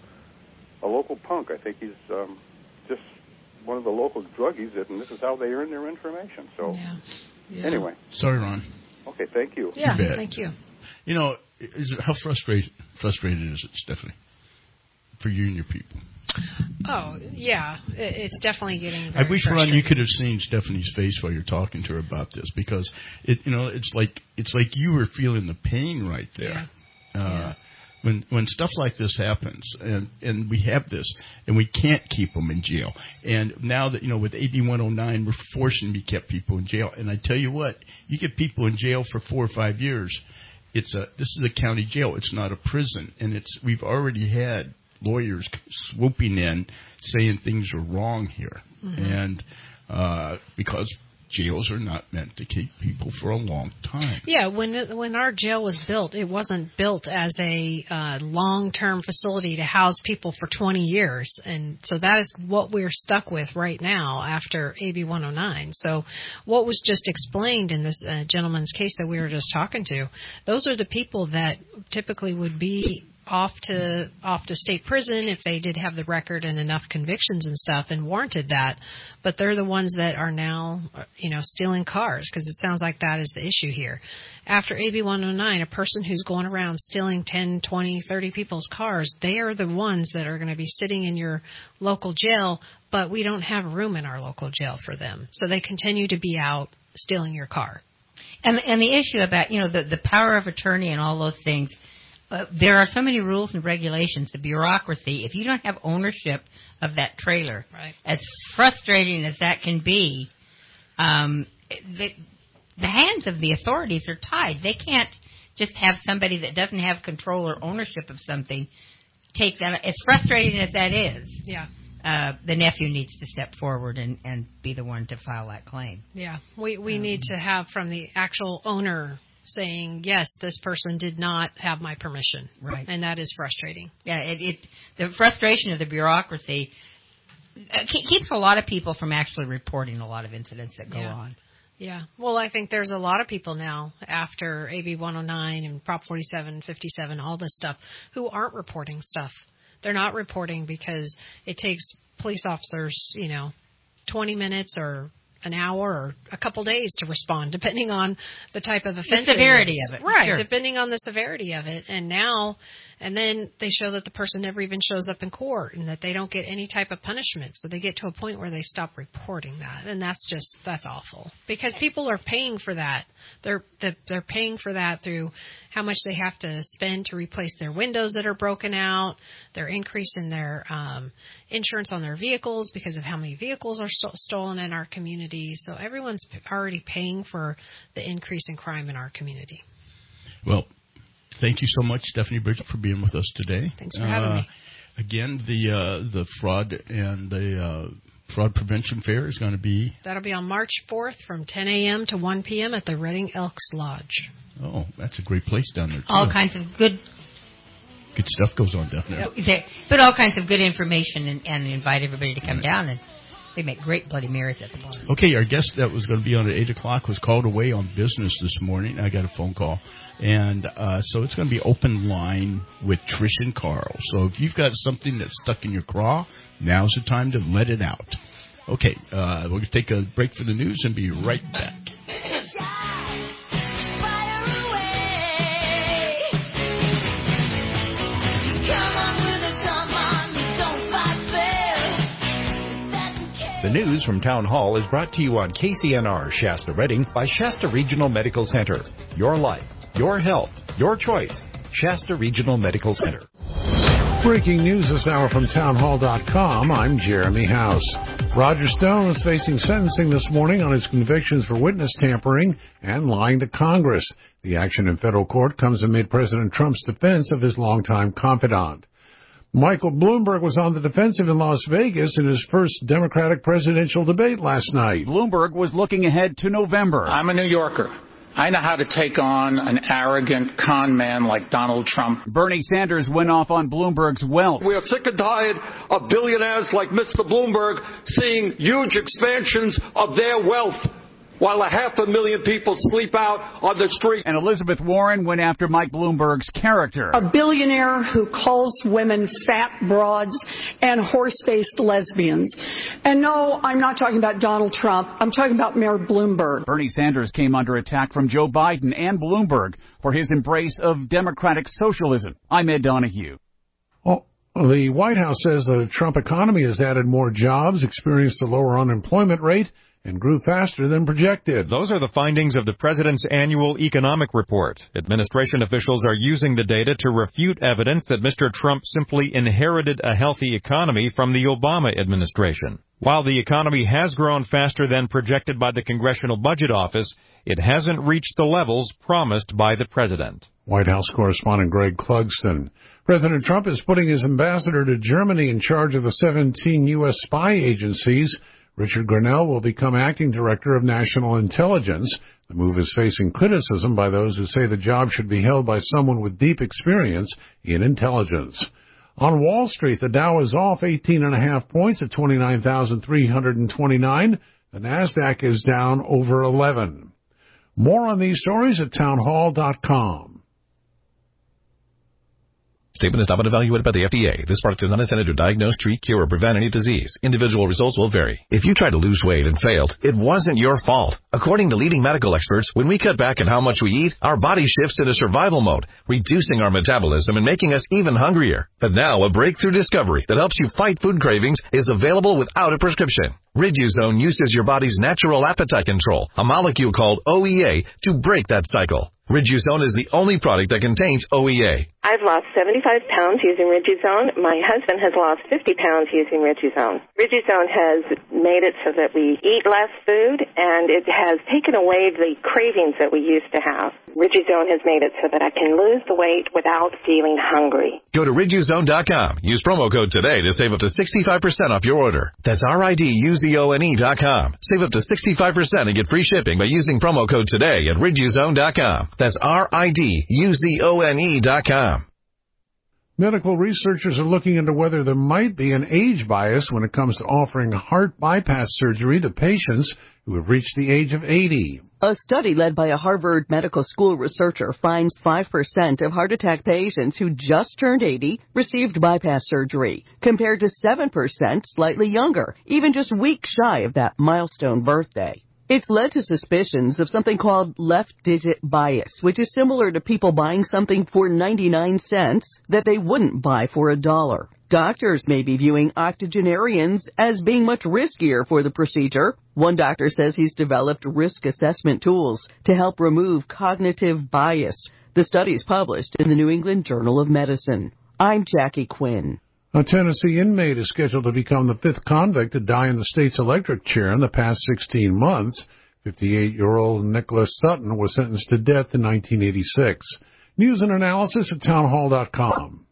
a local punk. I think he's um, just one of the local druggies, and this is how they earn their information. So yeah. Yeah. Anyway. Sorry, Ron. Okay, thank you. Yeah, you thank you. You know, is it, how frustrated, frustrated is it, Stephanie, for you and your people? Oh, yeah. It, it's definitely getting very I wish, Ron, frustrating. you could have seen Stephanie's face while you're talking to her about this, because it, you know, it's like it's like you were feeling the pain right there. Yeah. Uh, yeah. When when stuff like this happens, and, and we have this, and we can't keep them in jail. And now that, you know, with A B one oh nine, we're forcing to keep people in jail. And I tell you what, you get people in jail for four or five years. It's a this is a county jail. It's not a prison. And it's we've already had lawyers swooping in saying things are wrong here. Mm-hmm. And uh, because jails are not meant to keep people for a long time. Yeah, when it, when our jail was built, it wasn't built as a uh, long-term facility to house people for twenty years. And so that is what we're stuck with right now after A B one oh nine. So what was just explained in this uh, gentleman's case that we were just talking to, those are the people that typically would be off to off to state prison if they did have the record and enough convictions and stuff and warranted that. But they're the ones that are now, you know, stealing cars, because it sounds like that is the issue here. After A B one oh nine, a person who's going around stealing ten, twenty, thirty people's cars, they are the ones that are going to be sitting in your local jail, but we don't have room in our local jail for them. So they continue to be out stealing your car. And and the issue about, you know, the, the power of attorney and all those things, Uh, there are so many rules and regulations, the bureaucracy. If you don't have ownership of that trailer, right. as frustrating as that can be, um, the, the hands of the authorities are tied. They can't just have somebody that doesn't have control or ownership of something take that. As frustrating as that is, yeah. uh, the nephew needs to step forward and, and be the one to file that claim. Yeah, we, we um, need to have from the actual owner saying, yes, this person did not have my permission. Right. And that is frustrating. Yeah, it, it the frustration of the bureaucracy uh, keeps a lot of people from actually reporting a lot of incidents that go yeah. on. Yeah. Well, I think there's a lot of people now after A B one oh nine and Prop forty-seven, fifty-seven, all this stuff, who aren't reporting stuff. They're not reporting because it takes police officers, you know, twenty minutes or an hour or a couple days to respond, depending on the type of offense. The severity it is. of it. Right, Sure. depending on the severity of it. And now, and then they show that the person never even shows up in court and that they don't get any type of punishment. So they get to a point where they stop reporting that. And that's just, that's awful. Because people are paying for that. They're, they're paying for that through how much they have to spend to replace their windows that are broken out. They're increasing their um, insurance on their vehicles because of how many vehicles are st- stolen in our community. So everyone's already paying for the increase in crime in our community. Well, thank you so much, Stephanie Bridget, for being with us today. Thanks for having uh, me. Again, the uh, the fraud and the uh, fraud prevention fair is going to be. That'll be on March fourth from ten a.m. to one p.m. at the Reading Elks Lodge. Oh, that's a great place down there, too. All kinds of good, good stuff goes on down there. there but all kinds of good information, and, and invite everybody to come right. down. And they make great Bloody Marys at the bar. Okay, our guest that was going to be on at eight o'clock was called away on business this morning. I got a phone call. And uh, so it's going to be open line with Trish and Carl. So if you've got something that's stuck in your craw, now's the time to let it out. Okay, uh, we're going to take a break for the news and be right back. The news from Town Hall is brought to you on K C N R Shasta Reading by Shasta Regional Medical Center. Your life, your health, your choice. Shasta Regional Medical Center. Breaking news this hour from town hall dot com. I'm Jeremy House. Roger Stone is facing sentencing this morning on his convictions for witness tampering and lying to Congress. The action in federal court comes amid President Trump's defense of his longtime confidant. Michael Bloomberg was on the defensive in Las Vegas in his first Democratic presidential debate last night. Bloomberg was looking ahead to November. I'm a New Yorker. I know how to take on an arrogant con man like Donald Trump. Bernie Sanders went off on Bloomberg's wealth. We are sick and tired of billionaires like Mister Bloomberg seeing huge expansions of their wealth while a half a million people sleep out on the street. And Elizabeth Warren went after Mike Bloomberg's character. A billionaire who calls women fat broads and horse-faced lesbians. And no, I'm not talking about Donald Trump. I'm talking about Mayor Bloomberg. Bernie Sanders came under attack from Joe Biden and Bloomberg for his embrace of democratic socialism. I'm Ed Donahue. Oh. The White House says the Trump economy has added more jobs, experienced a lower unemployment rate, and grew faster than projected. Those are the findings of the president's annual economic report. Administration officials are using the data to refute evidence that Mister Trump simply inherited a healthy economy from the Obama administration. While the economy has grown faster than projected by the Congressional Budget Office, it hasn't reached the levels promised by the president. White House correspondent Greg Clugston. President Trump is putting his ambassador to Germany in charge of the seventeen U S spy agencies. Richard Grenell will become acting director of national intelligence. The move is facing criticism by those who say the job should be held by someone with deep experience in intelligence. On Wall Street, the Dow is off eighteen and a half points at twenty-nine thousand three hundred twenty-nine. The Nasdaq is down over eleven. More on these stories at town hall dot com. Statement has not been evaluated by the F D A. This product is not intended to diagnose, treat, cure, or prevent any disease. Individual results will vary. If you tried to lose weight and failed, it wasn't your fault. According to leading medical experts, when we cut back on how much we eat, our body shifts into survival mode, reducing our metabolism and making us even hungrier. But now, a breakthrough discovery that helps you fight food cravings is available without a prescription. Riduzone uses your body's natural appetite control, a molecule called O E A, to break that cycle. Riduzone is the only product that contains O E A. I've lost seventy-five pounds using Riduzone. My husband has lost fifty pounds using Riduzone. Riduzone has made it so that we eat less food, and it has taken away the cravings that we used to have. Riduzone has made it so that I can lose the weight without feeling hungry. Go to riduzone dot com. Use promo code today to save up to sixty-five percent off your order. That's R I D U Z O N E dot com. Save up to sixty-five percent and get free shipping by using promo code today at riduzone dot com. That's R I D U Z O N E dot com. Medical researchers are looking into whether there might be an age bias when it comes to offering heart bypass surgery to patients who have reached the age of eighty. A study led by a Harvard Medical School researcher finds five percent of heart attack patients who just turned eighty received bypass surgery, compared to seven percent slightly younger, even just weeks shy of that milestone birthday. It's led to suspicions of something called left-digit bias, which is similar to people buying something for ninety-nine cents that they wouldn't buy for a dollar. Doctors may be viewing octogenarians as being much riskier for the procedure. One doctor says he's developed risk assessment tools to help remove cognitive bias. The study is published in the New England Journal of Medicine. I'm Jackie Quinn. A Tennessee inmate is scheduled to become the fifth convict to die in the state's electric chair in the past sixteen months. fifty-eight-year-old Nicholas Sutton was sentenced to death in nineteen eighty-six. News and analysis at townhall dot com.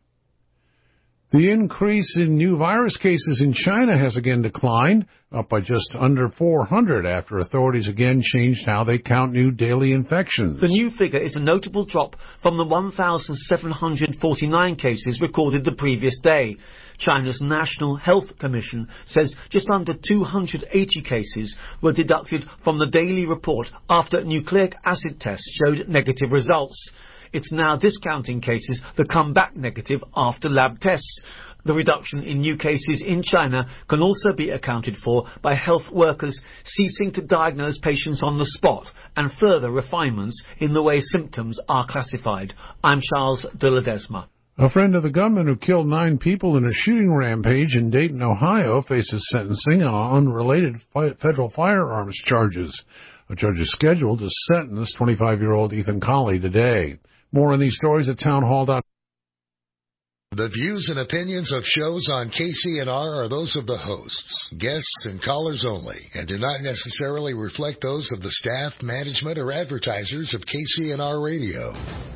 The increase in new virus cases in China has again declined, up by just under four hundred after authorities again changed how they count new daily infections. The new figure is a notable drop from the one thousand seven hundred forty-nine cases recorded the previous day. China's National Health Commission says just under two hundred eighty cases were deducted from the daily report after nucleic acid tests showed negative results. It's now discounting cases that come back negative after lab tests. The reduction in new cases in China can also be accounted for by health workers ceasing to diagnose patients on the spot and further refinements in the way symptoms are classified. I'm Charles de Ledesma. A friend of the gunman who killed nine people in a shooting rampage in Dayton, Ohio, faces sentencing on unrelated fi- federal firearms charges. A judge is scheduled to sentence twenty-five-year-old Ethan Colley today. More on these stories at townhall dot com. The views and opinions of shows on K C N R are those of the hosts, guests, and callers only, and do not necessarily reflect those of the staff, management, or advertisers of K C N R Radio.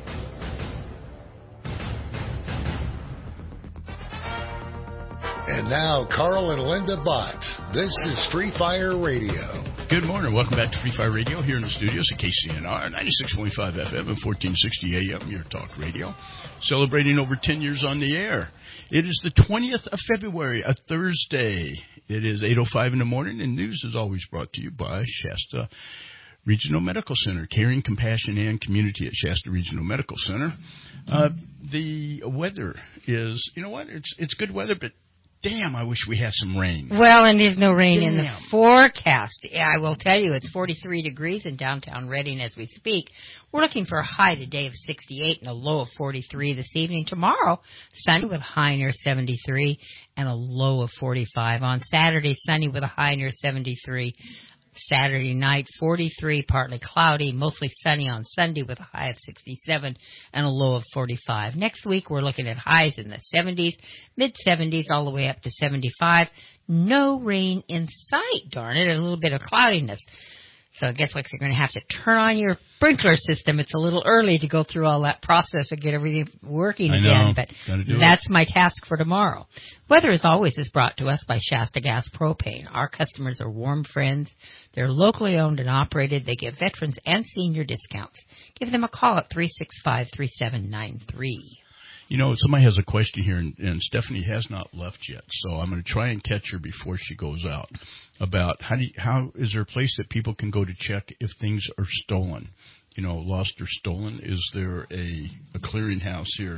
And now, Carl and Linda Bott. This is Free Fire Radio. Good morning. Welcome back to Free Fire Radio here in the studios at K C N R, ninety-six point five F M and fourteen sixty A M, your talk radio. Celebrating over ten years on the air. It is the twentieth of February, a Thursday. It is eight oh five in the morning, and news is always brought to you by Shasta Regional Medical Center, caring, compassion, and community at Shasta Regional Medical Center. Uh, the weather is, you know what, it's it's good weather, but damn, I wish we had some rain. Well, and there's no rain Damn. in the forecast. I will tell you, it's forty-three degrees in downtown Redding as we speak. We're looking for a high today of sixty-eight and a low of forty-three this evening. Tomorrow, sunny with a high near seventy-three and a low of forty-five. On Saturday, sunny with a high near seventy-three. Saturday night, forty-three, partly cloudy, mostly sunny on Sunday with a high of sixty-seven and a low of forty-five. Next week, we're looking at highs in the seventies, mid-seventies, all the way up to seventy-five. No rain in sight, darn it, a little bit of cloudiness. So I guess like you're going to have to turn on your sprinkler system. It's a little early to go through all that process and get everything working I again, know. but do that's it. my task for tomorrow. Weather, as always, is brought to us by Shasta Gas Propane. Our customers are warm friends. They're locally owned and operated. They give veterans and senior discounts. Give them a call at three six five, three seven nine three. You know, somebody has a question here, and, and Stephanie has not left yet, so I'm going to try and catch her before she goes out. About how do you, how is there a place that people can go to check if things are stolen, you know, lost or stolen? Is there a, a clearinghouse here?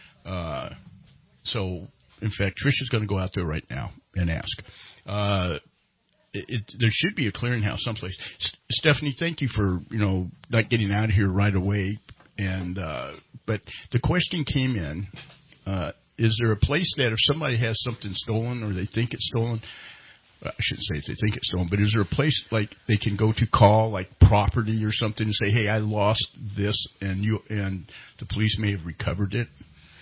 Uh, so, in fact, Trisha's going to go out there right now and ask. Uh, it, it, there should be a clearinghouse someplace. S- Stephanie, thank you for, you know, not getting out of here right away. And uh, but the question came in: uh, is there a place that if somebody has something stolen or they think it's stolen, I shouldn't say if they think it's stolen, but is there a place like they can go to call, like property or something, and say, "Hey, I lost this," and you and the police may have recovered it?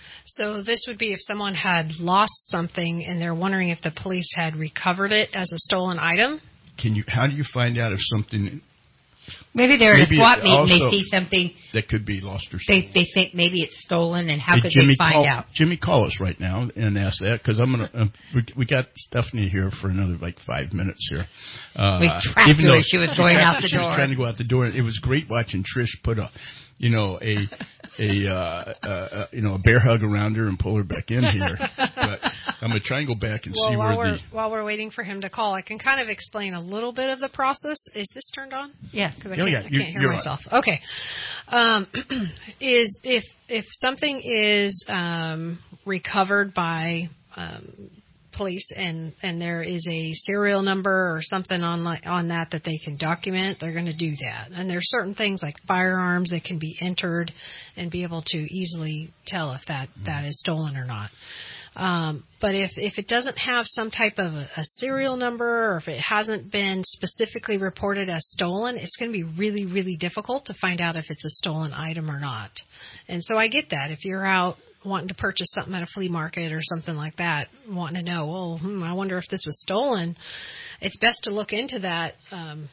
So this would be if someone had lost something and they're wondering if the police had recovered it as a stolen item. Can you? How do you find out if something Maybe they're at a Maybe swap meet and they also- see something. That could be lost or stolen. They they think maybe it's stolen, and how Hey, could Jimmy, they find call, out? Jimmy, call us right now and ask that, because I'm gonna. Uh, we, we got Stephanie here for another like five minutes here. Uh, We tracked even her though as she was going out the she door. was trying to go out the door. It was great watching Trish put a, you know, a a uh, uh, uh, you know a bear hug around her and pull her back in here. But I'm gonna try and go back and Well, see while where we're the. while we're waiting for him to call, I can kind of explain a little bit of the process. Is this turned on? Yeah, because I Oh, can't, yeah, I you- can't hear you're myself. Okay, um, is if if something is um, recovered by um, police and and there is a serial number or something on like, on that that they can document, they're going to do that. And there's certain things like firearms that can be entered and be able to easily tell if that, that is stolen or not. Um, but if, if it doesn't have some type of a, a serial number, or if it hasn't been specifically reported as stolen, it's going to be really, really difficult to find out if it's a stolen item or not. And so I get that. If you're out wanting to purchase something at a flea market or something like that, wanting to know, well, hmm, I wonder if this was stolen, it's best to look into that. Um,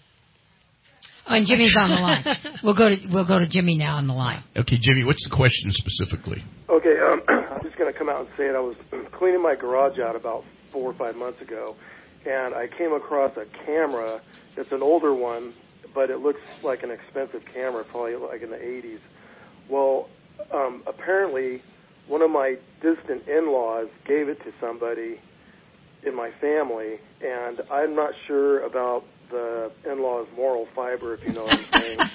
Oh, and Jimmy's on the line. We'll go to we'll go to Jimmy now on the line. Okay, Jimmy, what's the question specifically? Okay, um, I'm just going to come out and say it. I was cleaning my garage out about four or five months ago, and I came across a camera. It's an older one, but it looks like an expensive camera, probably like in the eighties. Well, um, apparently, one of my distant in-laws gave it to somebody in my family, and I'm not sure about the in-laws' moral fiber, if you know what I'm saying.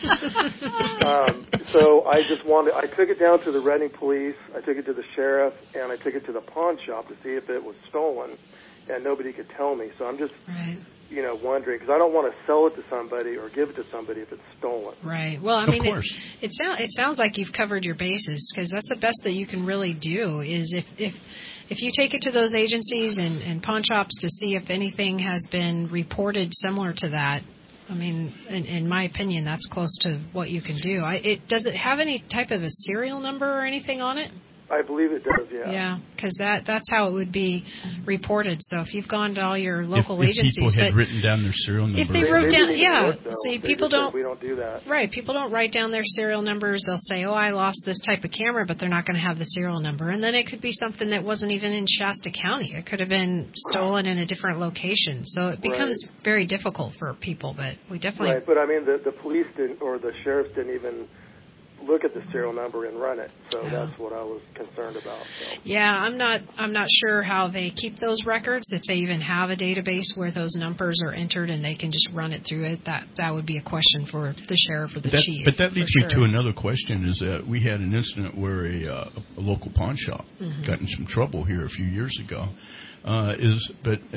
um, so I just wanted, I took it down to the Reading Police, I took it to the sheriff, and I took it to the pawn shop to see if it was stolen, and nobody could tell me. So I'm just, right. you know, wondering, because I don't want to sell it to somebody or give it to somebody if it's stolen. Right. Well, I Of mean, course. it, it, sound, it sounds like you've covered your bases, because that's the best that you can really do is if, if If you take it to those agencies and, and pawn shops to see if anything has been reported similar to that, I mean, in, in my opinion, that's close to what you can do. I, it does it have any type of a serial number or anything on it? I believe it does, yeah. Yeah, because that, that's how it would be reported. So if you've gone to all your local if, if agencies, people had but written down their serial number. if they wrote down, didn't even yeah, look, though. see, They people just said, don't. we don't do that. Right, people don't write down their serial numbers. They'll say, "Oh, I lost this type of camera," but they're not going to have the serial number. And then it could be something that wasn't even in Shasta County. It could have been stolen in a different location. So it becomes Right. very difficult for people. But we definitely Right, but I mean, the, the police didn't, or the sheriffs didn't even look at the serial number and run it. So that's what I was concerned about. So. Yeah, I'm not. I'm not sure how they keep those records. If they even have a database where those numbers are entered and they can just run it through it, that that would be a question for the sheriff or the That, chief. but that leads for me sure. to another question: is that we had an incident where a, uh, a local pawn shop Mhm. got in some trouble here a few years ago. Uh, is but uh,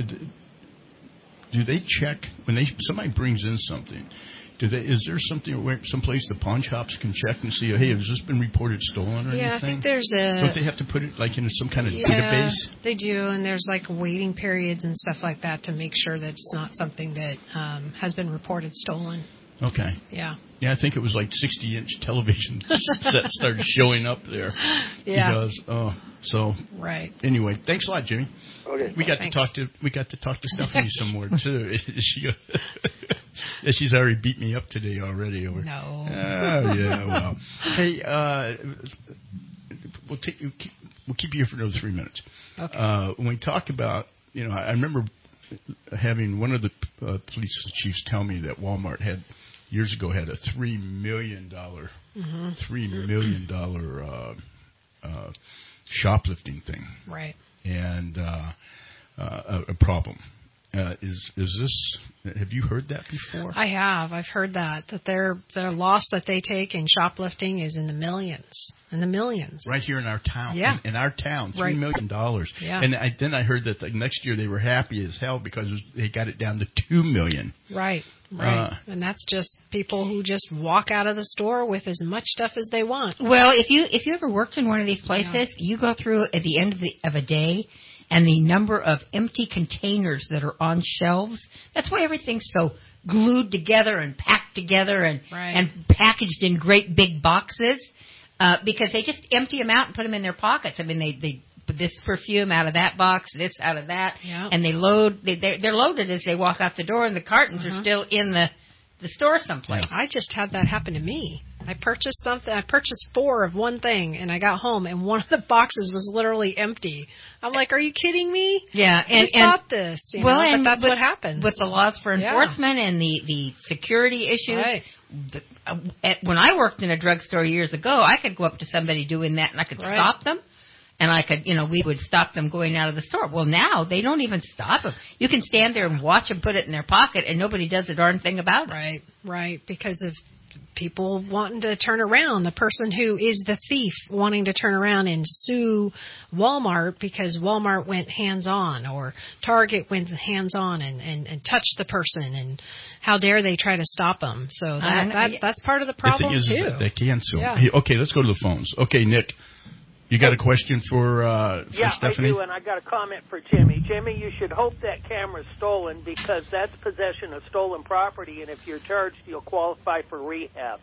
do they check when they somebody brings in something? Do they, is there something where someplace the pawn shops can check and see, hey, has this been reported stolen or Yeah, I anything? think there's a- Don't they have to put it like in some kind of Yeah, database? they do, and there's like waiting periods and stuff like that to make sure that it's not something that um, has been reported stolen. Okay. Yeah. Yeah, I think it was like sixty-inch television sets started showing up there. Yeah. Because, oh, so. Right. Anyway, thanks a lot, Jimmy. Okay. We got Thanks. to talk to we got to talk to Stephanie some more too. she, yeah, she's already beat me up today already. Over. No. Oh yeah. Well, hey, uh, we'll take we'll keep you here for another three minutes. Okay. Uh, when we talk about, you know, I remember having one of the uh, police chiefs tell me that Walmart had years ago had a three million dollar Mhm. three million dollar uh, uh, shoplifting thing. Right. And uh, uh, a, a problem. Uh, is is this? Have you heard that before? I have. I've heard that that their their loss that they take in shoplifting is in the millions, in the millions. Right here in our town. Yeah. In, in our town, three Right. million dollars. Yeah. And I, then I heard that the next year they were happy as hell because it was, they got it down to two million. Right. Right. Uh, and that's just people who just walk out of the store with as much stuff as they want. Well, if you if you ever worked in one of these places, you go through at the end of the of a day, and the number of empty containers that are on shelves. That's why everything's so glued together and packed together and Right. and packaged in great big boxes, uh, because they just empty them out and put them in their pockets. I mean, they they put this perfume out of that box, this out of that, Yeah. and they load. They they're, they're loaded as they walk out the door, and the cartons Uh-huh. are still in the the store someplace. I just had that happen to me. I purchased something. I purchased four of one thing, and I got home, and one of the boxes was literally empty. I'm like, "Are you kidding me?" Yeah, and, Who and bought this? You well, know? and but that's with, what happens with the laws for Yeah. enforcement and the the security issues. Right. The, uh, at, when I worked in a drugstore years ago, I could go up to somebody doing that, and I could Right. stop them. And I could, you know, we would stop them going out of the store. Well, now they don't even stop them. You can stand there and watch them put it in their pocket, and nobody does a darn thing about it. Right, right, because of people wanting to turn around. The person who is the thief wanting to turn around and sue Walmart because Walmart went hands-on, or Target went hands-on and, and, and touched the person, and how dare they try to stop them. So that, that that's part of the problem, the thing is, too. Is that they can sue. Yeah. Hey, okay, let's go to the phones. Okay, Nick. You got a question for, uh, for yeah, Stephanie? I do, and I got a comment for Jimmy. Jimmy, you should hope that camera's stolen, because that's possession of stolen property, and if you're charged, you'll qualify for rehab.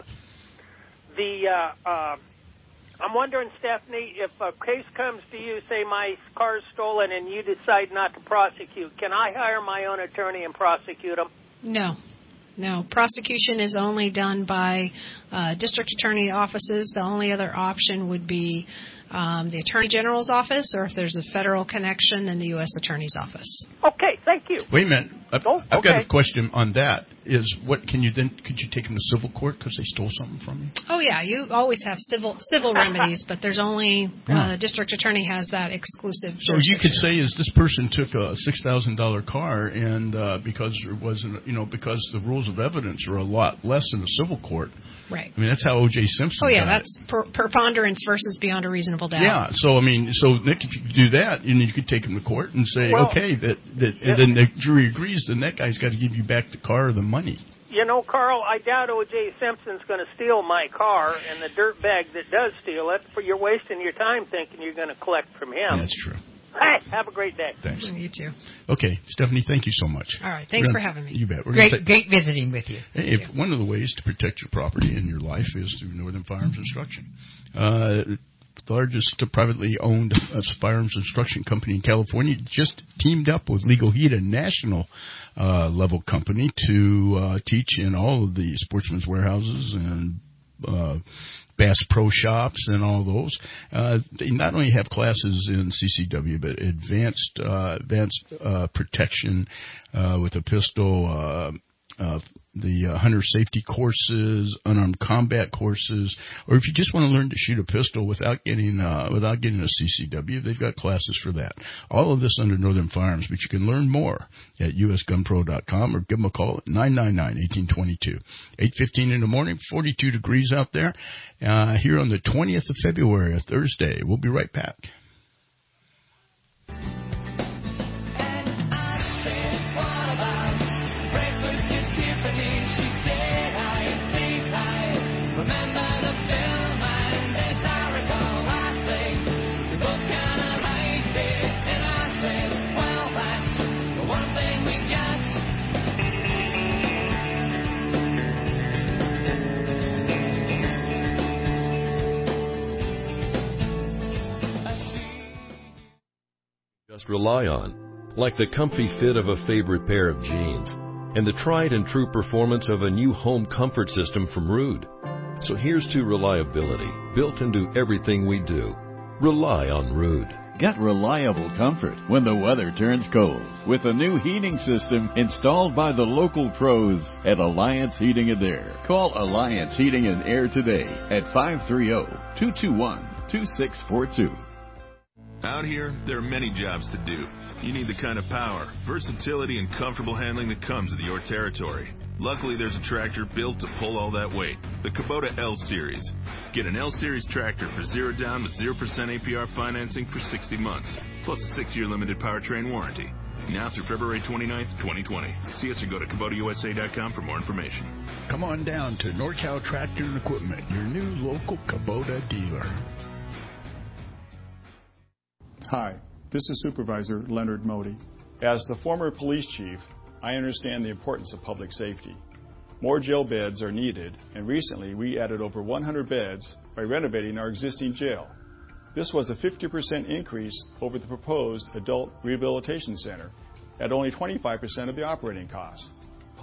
The uh, uh, I'm wondering, Stephanie, if a case comes to you, say my car's stolen, and you decide not to prosecute, can I hire my own attorney and prosecute them? No. No, prosecution is only done by uh, district attorney offices. The only other option would be um, the Attorney General's office, or if there's a federal connection, then the U S Attorney's office. Okay, thank you. Wait a minute. I've, Oh, I've got a okay. question on that. Is what can you then? Could you take them to civil court because they stole something from you? Oh yeah, you always have civil civil remedies, but there's only Yeah. uh, the district attorney has that exclusive. So you could say, is this person took a six thousand dollar car, and uh, because there wasn't, you know, because the rules of evidence are a lot less in the civil court. Right. I mean, that's how O J Simpson. Oh yeah, got that's per- preponderance versus beyond a reasonable doubt. Yeah, so I mean, so Nick, if you could do that, and you could take him to court and say, Well, okay, that that, yeah. and then the jury agrees, then that guy's got to give you back the car or the money. You know, Carl, I doubt O J Simpson's going to steal my car, and the dirtbag that does steal it, for you're wasting your time thinking you're going to collect from him. That's true. Hey, have a great day. Thanks. You too. Okay, Stephanie, thank you so much. All right, thanks We're for gonna- having me. You bet. We're Great, gonna ta- great visiting with you. Hey, if one of the ways to protect your property and your life is through Northern Firearms Instruction. Uh, the largest privately owned uh, firearms instruction company in California just teamed up with Legal Heat, a national uh, level company, to uh, teach in all of the Sportsman's Warehouses and uh, Bass Pro Shops and all those. Uh, they not only have classes in C C W, but advanced uh, advanced uh, protection uh, with a pistol, uh, uh, the uh, hunter safety courses, unarmed combat courses, or if you just want to learn to shoot a pistol without getting uh, without getting a C C W, they've got classes for that. All of this under Northern Firearms, but you can learn more at U S gun pro dot com or give them a call at nine nine nine, one eight two two. eight fifteen in the morning, forty-two degrees out there, uh, here on the twentieth of February, a Thursday. We'll be right back. Just rely on, like the comfy fit of a favorite pair of jeans and the tried and true performance of a new home comfort system from Ruud. So here's to reliability built into everything we do. Rely on Ruud. Get reliable comfort when the weather turns cold with a new heating system installed by the local pros at Alliance Heating and Air. Call Alliance Heating and Air today at five three zero, two two one, two six four two. Out here, there are many jobs to do. You need the kind of power, versatility, and comfortable handling that comes with your territory. Luckily, there's a tractor built to pull all that weight, the Kubota L-Series. Get an L-Series tractor for zero down with zero percent A P R financing for sixty months, plus a six-year limited powertrain warranty. Now through February twenty-ninth, twenty twenty. See us or go to Kubota U S A dot com for more information. Come on down to NorCal Tractor and Equipment, your new local Kubota dealer. Hi, this is Supervisor Leonard Modi. As the former police chief, I understand the importance of public safety. More jail beds are needed, and recently we added over one hundred beds by renovating our existing jail. This was a fifty percent increase over the proposed adult rehabilitation center at only twenty-five percent of the operating costs.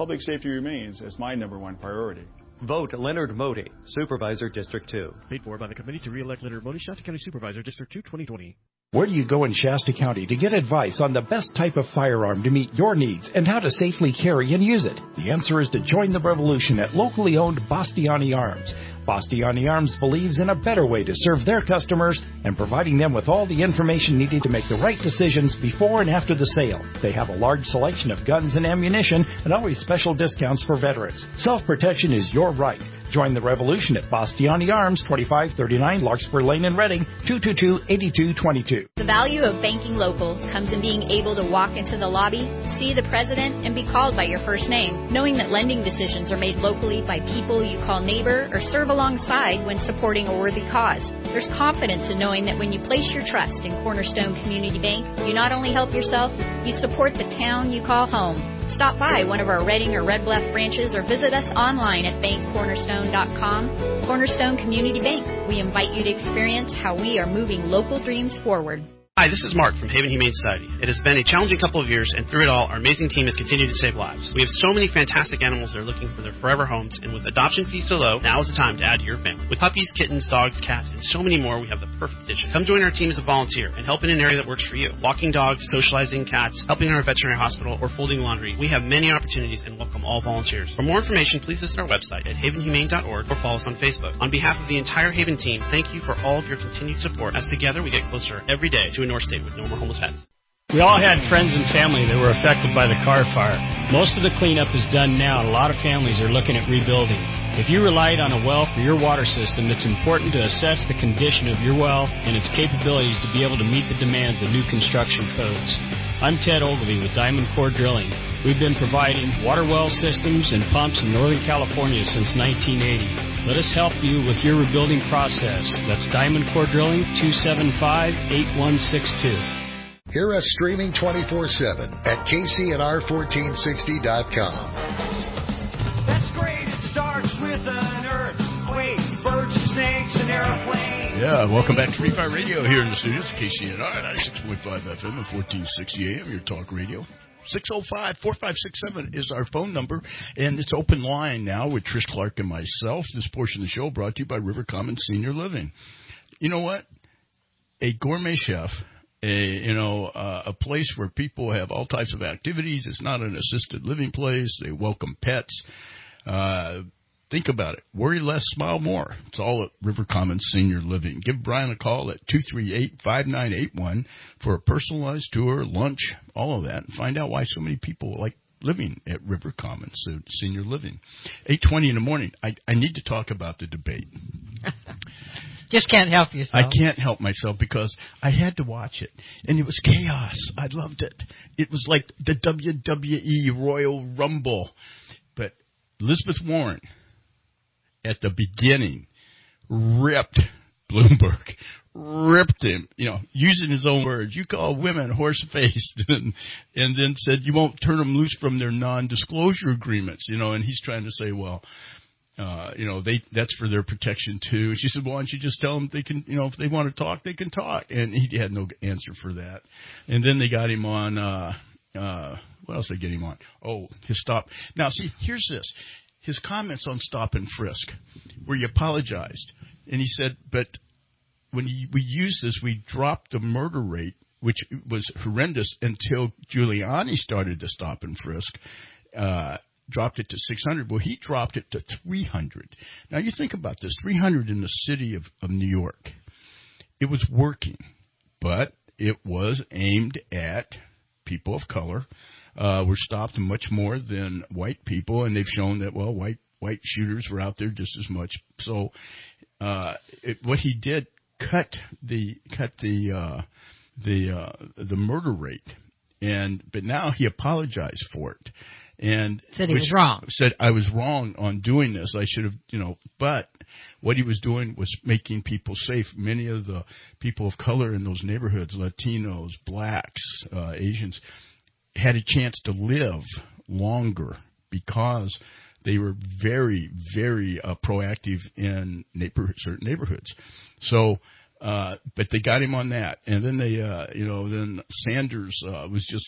public safety remains as my number one priority. Vote Leonard Modi, Supervisor District two. Paid for by the committee to re-elect Leonard Modi, Shasta County Supervisor, District two, twenty twenty. Where do you go in Shasta County to get advice on the best type of firearm to meet your needs and how to safely carry and use it? The answer is to join the revolution at locally owned Bastiani Arms. Bastiani Arms believes in a better way to serve their customers and providing them with all the information needed to make the right decisions before and after the sale. They have a large selection of guns and ammunition and always special discounts for veterans. Self-protection is your right. Join the revolution at Bastiani Arms, twenty-five thirty-nine Larkspur Lane in Reading, two two two, eight two two two. The value of banking local comes in being able to walk into the lobby, see the president, and be called by your first name, knowing that lending decisions are made locally by people you call neighbor or serve alongside when supporting a worthy cause. There's confidence in knowing that when you place your trust in Cornerstone Community Bank, you not only help yourself, you support the town you call home. Stop by one of our Reading or Red Bluff branches or visit us online at bank cornerstone dot com. Cornerstone Community Bank. We invite you to experience how we are moving local dreams forward. Hi, this is Mark from Haven Humane Society. It has been a challenging couple of years, and through it all, our amazing team has continued to save lives. We have so many fantastic animals that are looking for their forever homes, and with adoption fees so low, now is the time to add to your family. With puppies, kittens, dogs, cats, and so many more, we have the perfect addition. Come join our team as a volunteer and help in an area that works for you. Walking dogs, socializing cats, helping in our veterinary hospital, or folding laundry. We have many opportunities and welcome all volunteers. For more information, please visit our website at haven humane dot org or follow us on Facebook. On behalf of the entire Haven team, thank you for all of your continued support, as together we get closer every day to a North State with no more homeless pets. We all had friends and family that were affected by the Carr fire. Most of the cleanup is done now, and a lot of families are looking at rebuilding. If you relied on a well for your water system, it's important to assess the condition of your well and its capabilities to be able to meet the demands of new construction codes. I'm Ted Ogilvie with Diamond Core Drilling. We've been providing water well systems and pumps in Northern California since nineteen eighty. Let us help you with your rebuilding process. That's Diamond Core Drilling, two seven five, eight one six two. Hear us streaming twenty-four seven at K C N R fourteen sixty dot com. That's great. It starts with an earthquake, birds, snakes, and airplanes. Yeah, welcome back to Free Fire Radio here in the studios, K C N R ninety-six point five F M and fourteen sixty A M, your talk radio. six oh five, four five six seven is our phone number, and it's open line now with Trish Clark and myself. This portion of the show brought to you by River Commons Senior Living. You know what? A gourmet chef, a you know uh, a place where people have all types of activities. It's not an assisted living place. They welcome pets. Uh, think about it. Worry less, smile more. It's all at River Commons Senior Living. Give Brian a call at two three eight, five nine eight one for a personalized tour, lunch, all of that, and find out why so many people like living at River Commons Senior Living. eight twenty in the morning. I, I need to talk about the debate. Just can't help yourself. I can't help myself because I had to watch it, and it was chaos. I loved it. It was like the W W E Royal Rumble. But Elizabeth Warren, at the beginning, ripped Bloomberg, ripped him, you know, using his own words. You call women horse-faced, and, and then said you won't turn them loose from their non-disclosure agreements, you know, and he's trying to say, well, Uh, you know, they that's for their protection, too. She said, well, why don't you just tell them they can, you know, if they want to talk, they can talk. And he had no answer for that. And then they got him on, uh, uh, what else did they get him on? Oh, his stop. Now, see, here's this. His comments on stop and frisk, where he apologized. And he said, but when we use this, we dropped the murder rate, which was horrendous until Giuliani started to stop and frisk. Uh dropped it to six hundred. Well, he dropped it to three hundred. Now, you think about this, three hundred in the city of, of New York. It was working, but it was aimed at people of color. Uh, were stopped much more than white people, and they've shown that, well, white white shooters were out there just as much. So uh, it, what he did, cut the cut the uh, the uh, the murder rate, and but now he apologized for it. And said he was wrong. Said I was wrong on doing this. I should have, you know. But what he was doing was making people safe. Many of the people of color in those neighborhoods, Latinos, blacks, uh, Asians, had a chance to live longer because they were very, very uh, proactive in neighborhood, certain neighborhoods. So, uh, but they got him on that, and then they, uh, you know, then Sanders uh, was just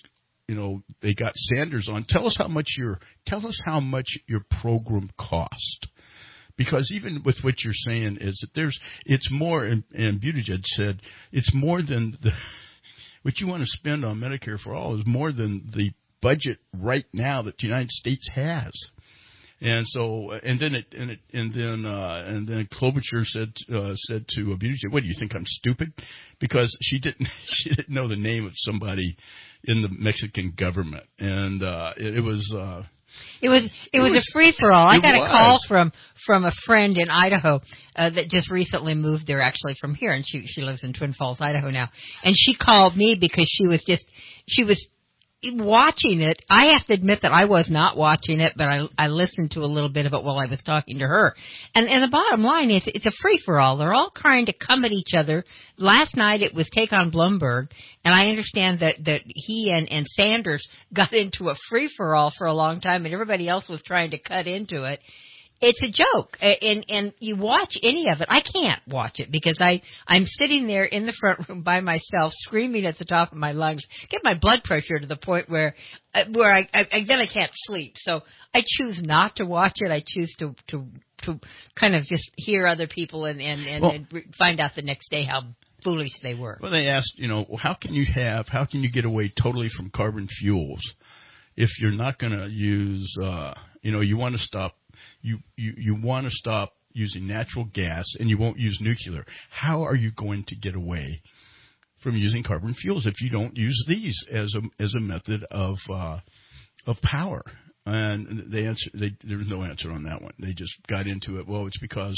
you know, they got Sanders on. Tell us how much your tell us how much your program cost. Because even with what you're saying is that there's, it's more, and, and Buttigieg said, it's more than the, what you want to spend on Medicare for All is more than the budget right now that the United States has. And so, and then it, and it, and then, uh, and then Klobuchar said, uh, said to Buttigieg, "What do you think? I'm stupid?" Because she didn't, she didn't know the name of somebody in the Mexican government, and uh, it, it was. Uh, It was it, it was, was a free for all. I got was. a call from from a friend in Idaho uh, that just recently moved there, actually from here, and she she lives in Twin Falls, Idaho now. And she called me because she was just she was watching it. I have to admit that I was not watching it, but I I listened to a little bit of it while I was talking to her. And and the bottom line is it's a free for all. They're all trying to come at each other. Last night it was take on Bloomberg, and I understand that that he and and Sanders got into a free for all for a long time, and everybody else was trying to cut into it. It's a joke, and and you watch any of it. I can't watch it because I I'm sitting there in the front room by myself, screaming at the top of my lungs, get my blood pressure to the point where uh, where I, I, I then I can't sleep. So I choose not to watch it. I choose to to to kind of just hear other people and and and, well, and re- find out the next day how foolish they were. Well, they asked, you know, how can you have how can you get away totally from carbon fuels if you're not going to use, uh, you know, you want to stop. You, you, you want to stop using natural gas and you won't use nuclear. How are you going to get away from using carbon fuels if you don't use these as a as a method of uh, of power? And they answer, they, there was no answer on that one. They just got into it. Well, it's because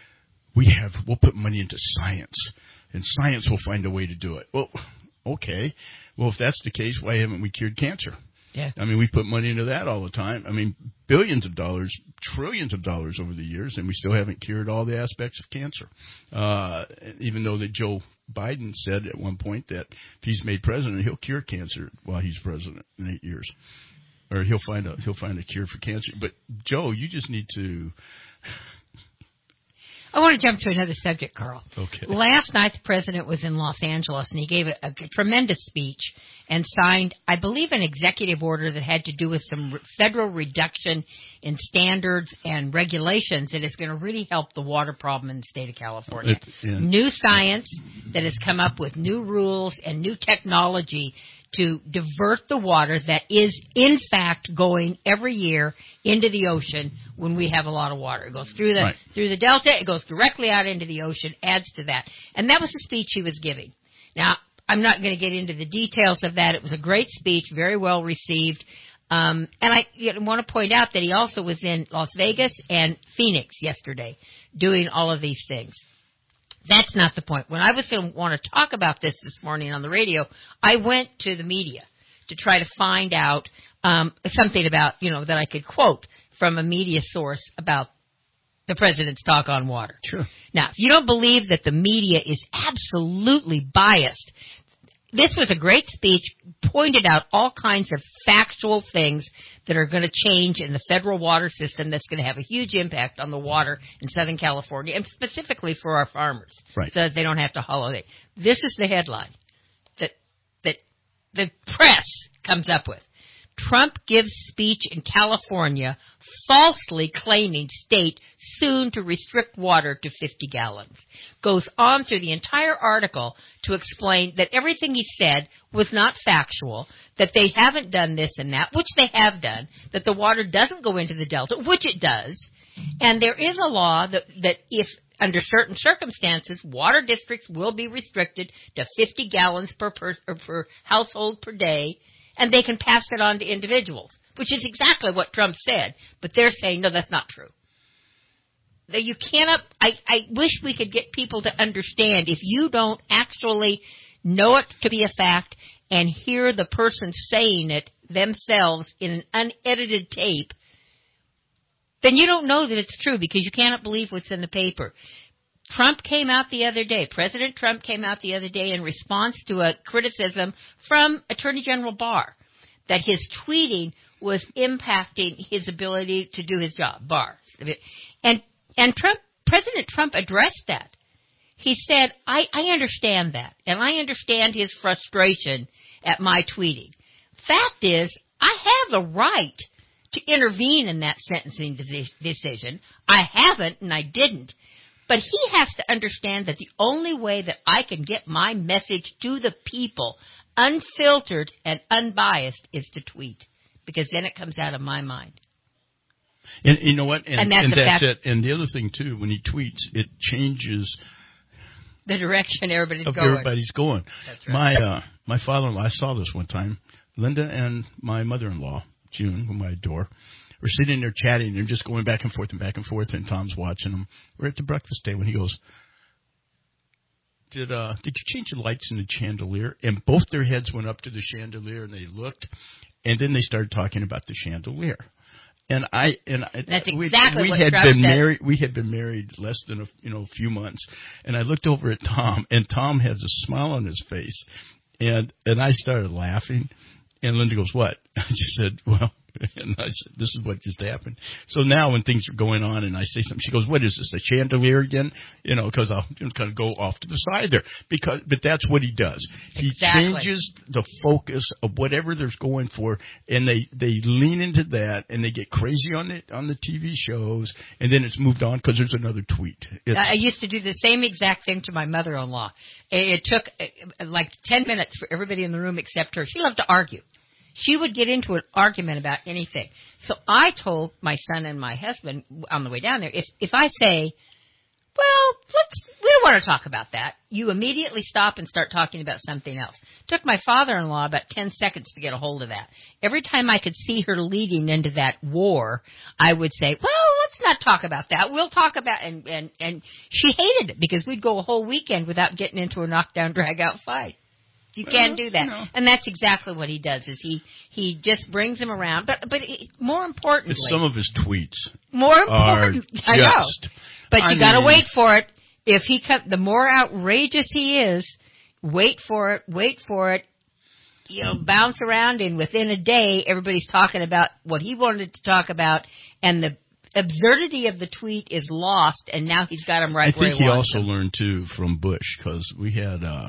we have we'll put money into science, and science will find a way to do it. Well, okay. Well, if that's the case, why haven't we cured cancer? Yeah. I mean, we put money into that all the time. I mean, billions of dollars, trillions of dollars over the years, and we still haven't cured all the aspects of cancer. Uh, even though that Joe Biden said at one point that if he's made president, he'll cure cancer while he's president in eight years, or he'll find a he'll find a cure for cancer. But Joe, you just need to. I want to jump to another subject, Carl. Okay. Last night, the president was in Los Angeles, and he gave a, a tremendous speech and signed, I believe, an executive order that had to do with some federal reduction in standards and regulations that is going to really help the water problem in the state of California. It, yeah. New science that has come up with new rules and new technology to divert the water that is, in fact, going every year into the ocean when we have a lot of water. It goes through the right. through the delta, it goes directly out into the ocean, adds to that. And that was the speech he was giving. Now, I'm not going to get into the details of that. It was a great speech, very well received. Um, and I you know, want to point out that he also was in Las Vegas and Phoenix yesterday doing all of these things. That's not the point. When I was going to want to talk about this this morning on the radio, I went to the media to try to find out um, something about, you know, that I could quote from a media source about the president's talk on water. Sure. Now, if you don't believe that the media is absolutely biased, this was a great speech, pointed out all kinds of factual things that are going to change in the federal water system that's going to have a huge impact on the water in Southern California, and specifically for our farmers, right. so that they don't have to holiday. This is the headline that that the press comes up with. Trump gives speech in California falsely claiming state soon to restrict water to fifty gallons. Goes on through the entire article to explain that everything he said was not factual, that they haven't done this and that, which they have done, that the water doesn't go into the delta, which it does, and there is a law that, that if under certain circumstances, water districts will be restricted to fifty gallons per, per, per household per day, and they can pass it on to individuals, which is exactly what Trump said. But they're saying, no, that's not true. That you cannot, I, I wish we could get people to understand, if you don't actually know it to be a fact and hear the person saying it themselves in an unedited tape, then you don't know that it's true because you cannot believe what's in the paper. Trump came out the other day, President Trump came out the other day in response to a criticism from Attorney General Barr that his tweeting was impacting his ability to do his job, Barr. And and Trump, President Trump addressed that. He said, I, I understand that, and I understand his frustration at my tweeting. fact is, I have a right to intervene in that sentencing deci- decision. I haven't, and I didn't. But he has to understand that the only way that I can get my message to the people, unfiltered and unbiased, is to tweet, because then it comes out of my mind. And you know what? And, and that's, and that's fact- it. And the other thing, too, when he tweets, it changes the direction everybody's of going. Everybody's going. That's right. My, uh, my father-in-law, I saw this one time. Linda and my mother-in-law, June, whom I adore, were sitting there chatting. They're just going back and forth and back and forth, and Tom's watching them. We're at the breakfast table, and he goes, Did uh, did you change the lights in the chandelier? And both their heads went up to the chandelier, and they looked, and then they started talking about the chandelier. And I and I, that's we, exactly we what had Trump been said. married. We had been married less than a you know few months, and I looked over at Tom, and Tom has a smile on his face, and and I started laughing, and Linda goes, "What?" I just said, "Well." And I said, this is what just happened. So now when things are going on and I say something, she goes, what is this, a chandelier again? You know, because I'll you know, kind of go off to the side there. Because, but that's what he does. He exactly. changes the focus of whatever there's going for, and they, they lean into that, and they get crazy on it on the T V shows, and then it's moved on because there's another tweet. It's, I used to do the same exact thing to my mother-in-law. It took like ten minutes for everybody in the room except her. She loved to argue. She would get into an argument about anything. So I told my son and my husband on the way down there, if if I say, well, let's, we don't want to talk about that, you immediately stop and start talking about something else. It took my father-in-law about ten seconds to get a hold of that. Every time I could see her leading into that war, I would say, well, let's not talk about that. We'll talk about, and, and, and she hated it because we'd go a whole weekend without getting into a knockdown, drag-out fight. You well, can't do that, no. And that's exactly what he does. Is he he just brings him around, but but it, more importantly, but some of his tweets more important. I know, but you got to wait for it. If he come, the more outrageous he is, wait for it, wait for it. You know, bounce around, and within a day, everybody's talking about what he wanted to talk about, and the absurdity of the tweet is lost, and now he's got him right I where he think he wants also him. learned too from Bush, because we had. Uh,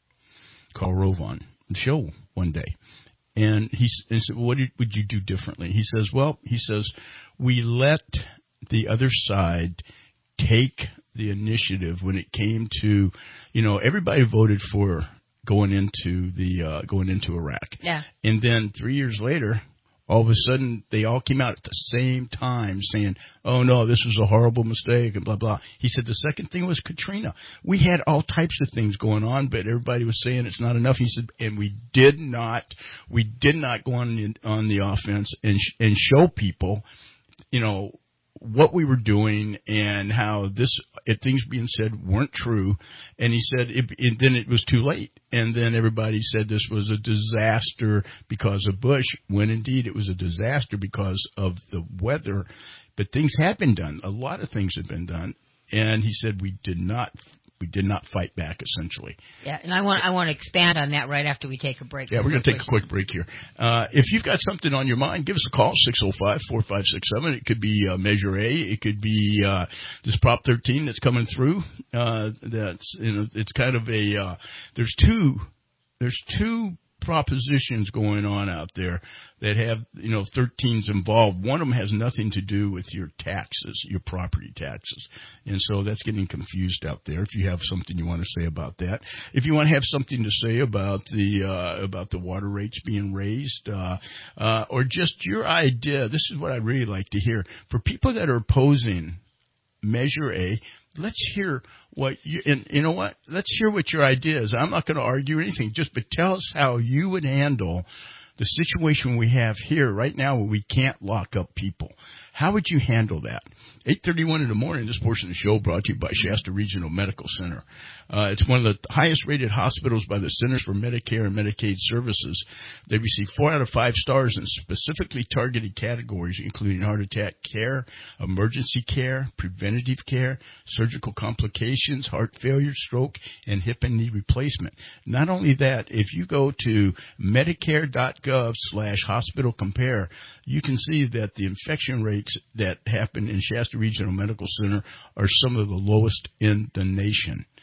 Karl Rove on the show one day, and he, he said, what did, would you do differently? He says, well, he says, we let the other side take the initiative when it came to, you know, everybody voted for going into the, uh, going into Iraq. Yeah. And then three years later, all of a sudden, they all came out at the same time saying, oh, no, this was a horrible mistake, and blah, blah. He said the second thing was Katrina. We had all types of things going on, but everybody was saying it's not enough. He said, and we did not, we did not go on, on the offense and, sh- and show people, you know, what we were doing and how this if things being said weren't true. And he said it, it, then it was too late. And then everybody said this was a disaster because of Bush, when indeed it was a disaster because of the weather. But things had been done. A lot of things had been done. And he said we did not we did not fight back, essentially. Yeah, and I want I want to expand on that right after we take a break. Yeah, we're going to take a quick break here. Uh, if you've got something on your mind, give us a call, six oh five, four five six seven. It could be uh, Measure A. It could be uh, this Prop thirteen that's coming through. Uh, that's you know, it's kind of a uh, there's two there's two propositions going on out there that have, you know, thirteens involved. One of them has nothing to do with your taxes, your property taxes. And so that's getting confused out there. If you have something you want to say about that, if you want to have something to say about the, uh, about the water rates being raised, uh, uh, or just your idea, this is what I'd really like to hear. For people that are opposing Measure A, let's hear what you, and you know what? Let's hear what your idea is. I'm not going to argue anything, just, but tell us how you would handle the situation we have here right now where we can't lock up people. How would you handle that? eight thirty-one in the morning, this portion of the show brought to you by Shasta Regional Medical Center. Uh, it's one of the highest-rated hospitals by the Centers for Medicare and Medicaid Services. They receive four out of five stars in specifically targeted categories, including heart attack care, emergency care, preventative care, surgical complications, heart failure, stroke, and hip and knee replacement. Not only that, if you go to medicare.gov slash hospital compare, you can see that the infection rates that happen in Shasta Regional Medical Center are some of the lowest in the nation.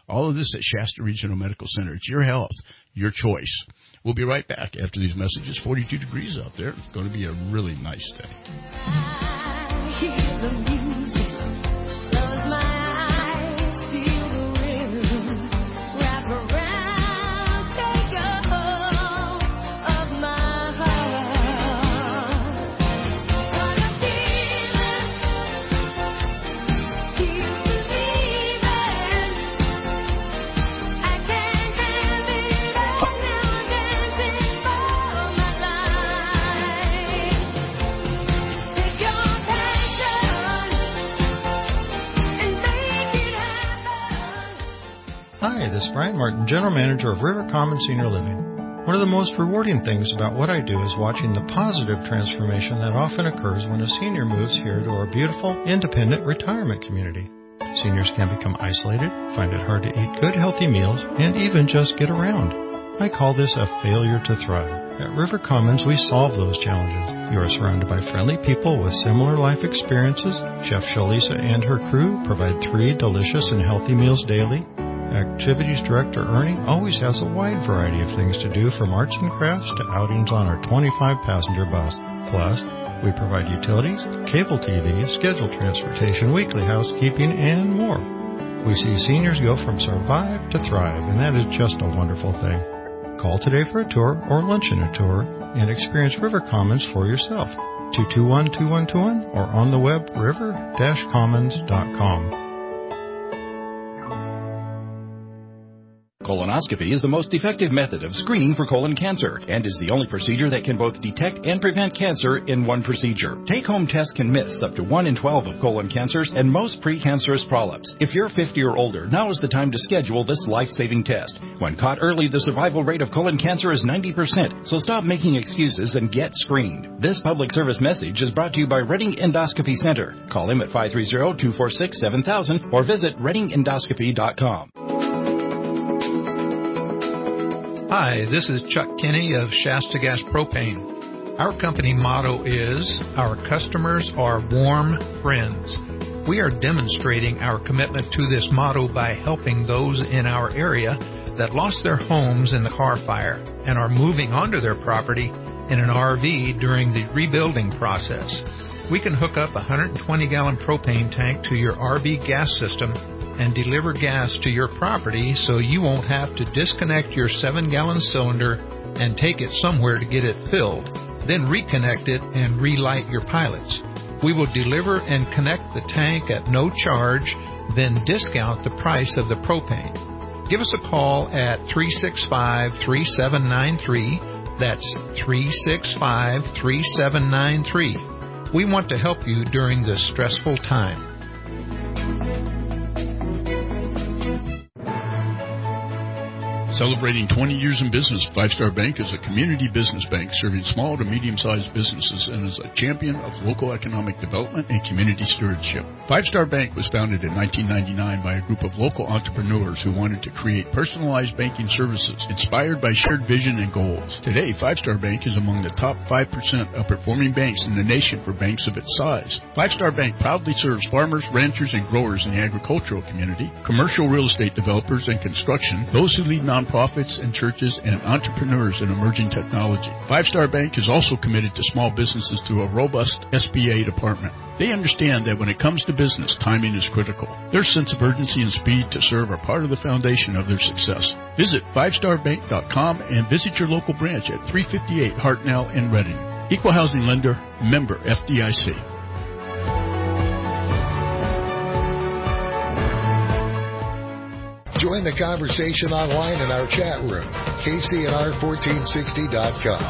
All of this at Shasta Regional Medical Center. It's your health, your choice. We'll be right back after these messages. forty-two degrees out there. It's going to be a really nice day. I hear the music, close my eyes, feel the rhythm, wrap around, take a hold of my heart. What I'm feeling, keep believing, I can't have it all now, dancing for my life. Take your Hi, this is Brian Martin, General Manager of River Commons Senior Living. One of the most rewarding things about what I do is watching the positive transformation that often occurs when a senior moves here to our beautiful, independent retirement community. Seniors can become isolated, find it hard to eat good, healthy meals, and even just get around. I call this a failure to thrive. At River Commons, we solve those challenges. You are surrounded by friendly people with similar life experiences. Chef Shalisa and her crew provide three delicious and healthy meals daily. Activities Director Ernie always has a wide variety of things to do, from arts and crafts to outings on our twenty-five passenger bus. Plus, we provide utilities, cable T V, scheduled transportation, weekly housekeeping, and more. We see seniors go from survive to thrive, and that is just a wonderful thing. Call today for a tour or lunch and a tour and experience River Commons for yourself. two two one, two one two one or on the web river dash commons dot com. Colonoscopy is the most effective method of screening for colon cancer and is the only procedure that can both detect and prevent cancer in one procedure. Take-home tests can miss up to one in twelve of colon cancers and most precancerous polyps. If you're fifty or older, now is the time to schedule this life-saving test. When caught early, the survival rate of colon cancer is ninety percent, so stop making excuses and get screened. This public service message is brought to you by Reading Endoscopy Center. Call him at five three zero, two four six, seven thousand or visit reading endoscopy dot com. Hi, this is Chuck Kinney of Shasta Gas Propane. Our company motto is, our customers are warm friends. We are demonstrating our commitment to this motto by helping those in our area that lost their homes in the car fire and are moving onto their property in an R V during the rebuilding process. We can hook up a one hundred twenty gallon propane tank to your R V gas system and deliver gas to your property so you won't have to disconnect your seven gallon cylinder and take it somewhere to get it filled, then reconnect it and relight your pilots. We will deliver and connect the tank at no charge, then discount the price of the propane. Give us a call at three six five, three seven nine three. That's three six five, three seven nine three. We want to help you during this stressful time. Celebrating twenty years in business, Five Star Bank is a community business bank serving small to medium-sized businesses and is a champion of local economic development and community stewardship. Five Star Bank was founded in nineteen ninety-nine by a group of local entrepreneurs who wanted to create personalized banking services inspired by shared vision and goals. Today, Five Star Bank is among the top five percent of performing banks in the nation for banks of its size. Five Star Bank proudly serves farmers, ranchers, and growers in the agricultural community, commercial real estate developers and construction, those who lead non nonprofits and churches, and entrepreneurs in emerging technology. Five Star Bank is also committed to small businesses through a robust S B A department. They understand that when it comes to business, timing is critical. Their sense of urgency and speed to serve are part of the foundation of their success. Visit five star bank dot com and visit your local branch at three fifty-eight Hartnell in Reading. Equal housing lender, member F D I C. Join the conversation online in our chat room, K C N R fourteen sixty dot com.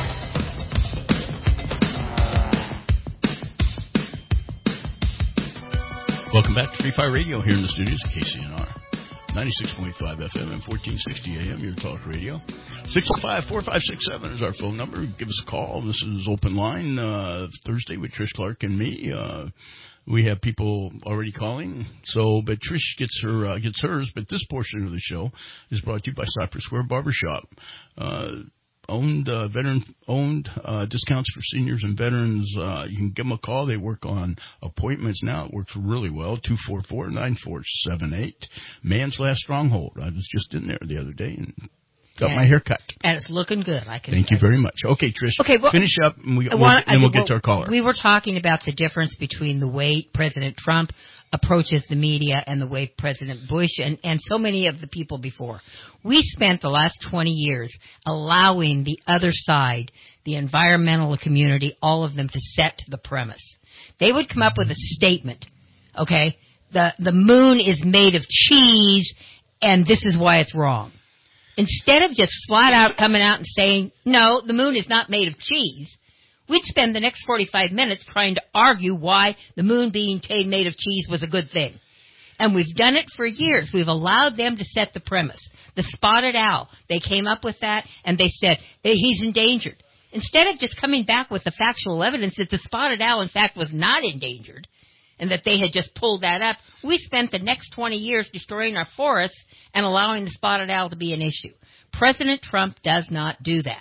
Welcome back to Free Fire Radio here in the studios of K C N R. ninety-six point five F M and fourteen sixty A M, your talk radio. six oh five, four five six seven is our phone number. Give us a call. This is open line uh, Thursday with Trish Clark and me. Uh, we have people already calling, so but Trish gets her uh, gets hers. But this portion of the show is brought to you by Cypress Square Barbershop. Uh, owned, uh, veteran-owned uh, discounts for seniors and veterans. Uh, you can give them a call. They work on appointments now. It works really well. two four four, nine four seven eight. Man's Last Stronghold. I was just in there the other day and got and, my hair cut. And it's looking good, I can Thank say. you very much. Okay, Trish, okay, well, finish up, and, we, we'll, want, and then we'll well, get to our caller. We were talking about the difference between the way President Trump approaches the media and the way President Bush and, and so many of the people before. We spent the last twenty years allowing the other side, the environmental community, all of them to set the premise. They would come up with a statement, okay, the, the moon is made of cheese and this is why it's wrong. Instead of just flat out coming out and saying, no, the moon is not made of cheese, we'd spend the next forty-five minutes trying to argue why the moon being made of cheese was a good thing. And we've done it for years. We've allowed them to set the premise. The spotted owl, they came up with that, and they said, hey, he's endangered. Instead of just coming back with the factual evidence that the spotted owl, in fact, was not endangered, and that they had just pulled that up, we spent the next twenty years destroying our forests and allowing the spotted owl to be an issue. President Trump does not do that.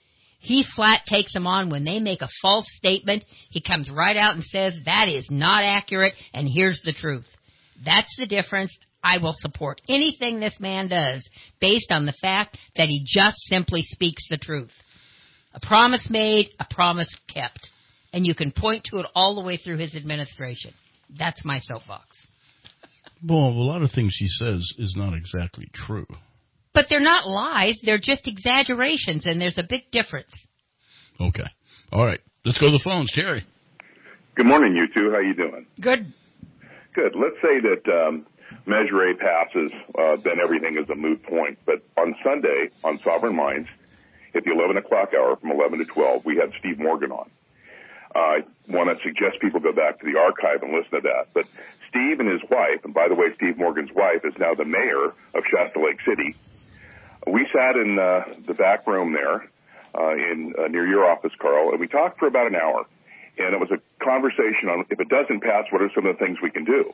He flat takes them on when they make a false statement. He comes right out and says, that is not accurate, and here's the truth. That's the difference. I will support anything this man does based on the fact that he just simply speaks the truth. A promise made, a promise kept. And you can point to it all the way through his administration. That's my soapbox. Well, a lot of things he says is not exactly true. But they're not lies. They're just exaggerations, and there's a big difference. Okay. All right. Let's go to the phones. Terry. Good morning, you two. How you doing? Good. Good. Let's say that um, Measure A passes, uh, then everything is a moot point. But on Sunday, on Sovereign Minds, at the eleven o'clock hour from eleven to twelve, we had Steve Morgan on. I want to suggest people go back to the archive and listen to that. But Steve and his wife, and by the way, Steve Morgan's wife is now the mayor of Shasta Lake City. We sat in uh, the back room there uh, in uh, near your office, Carl, and we talked for about an hour. And it was a conversation on if it doesn't pass, what are some of the things we can do?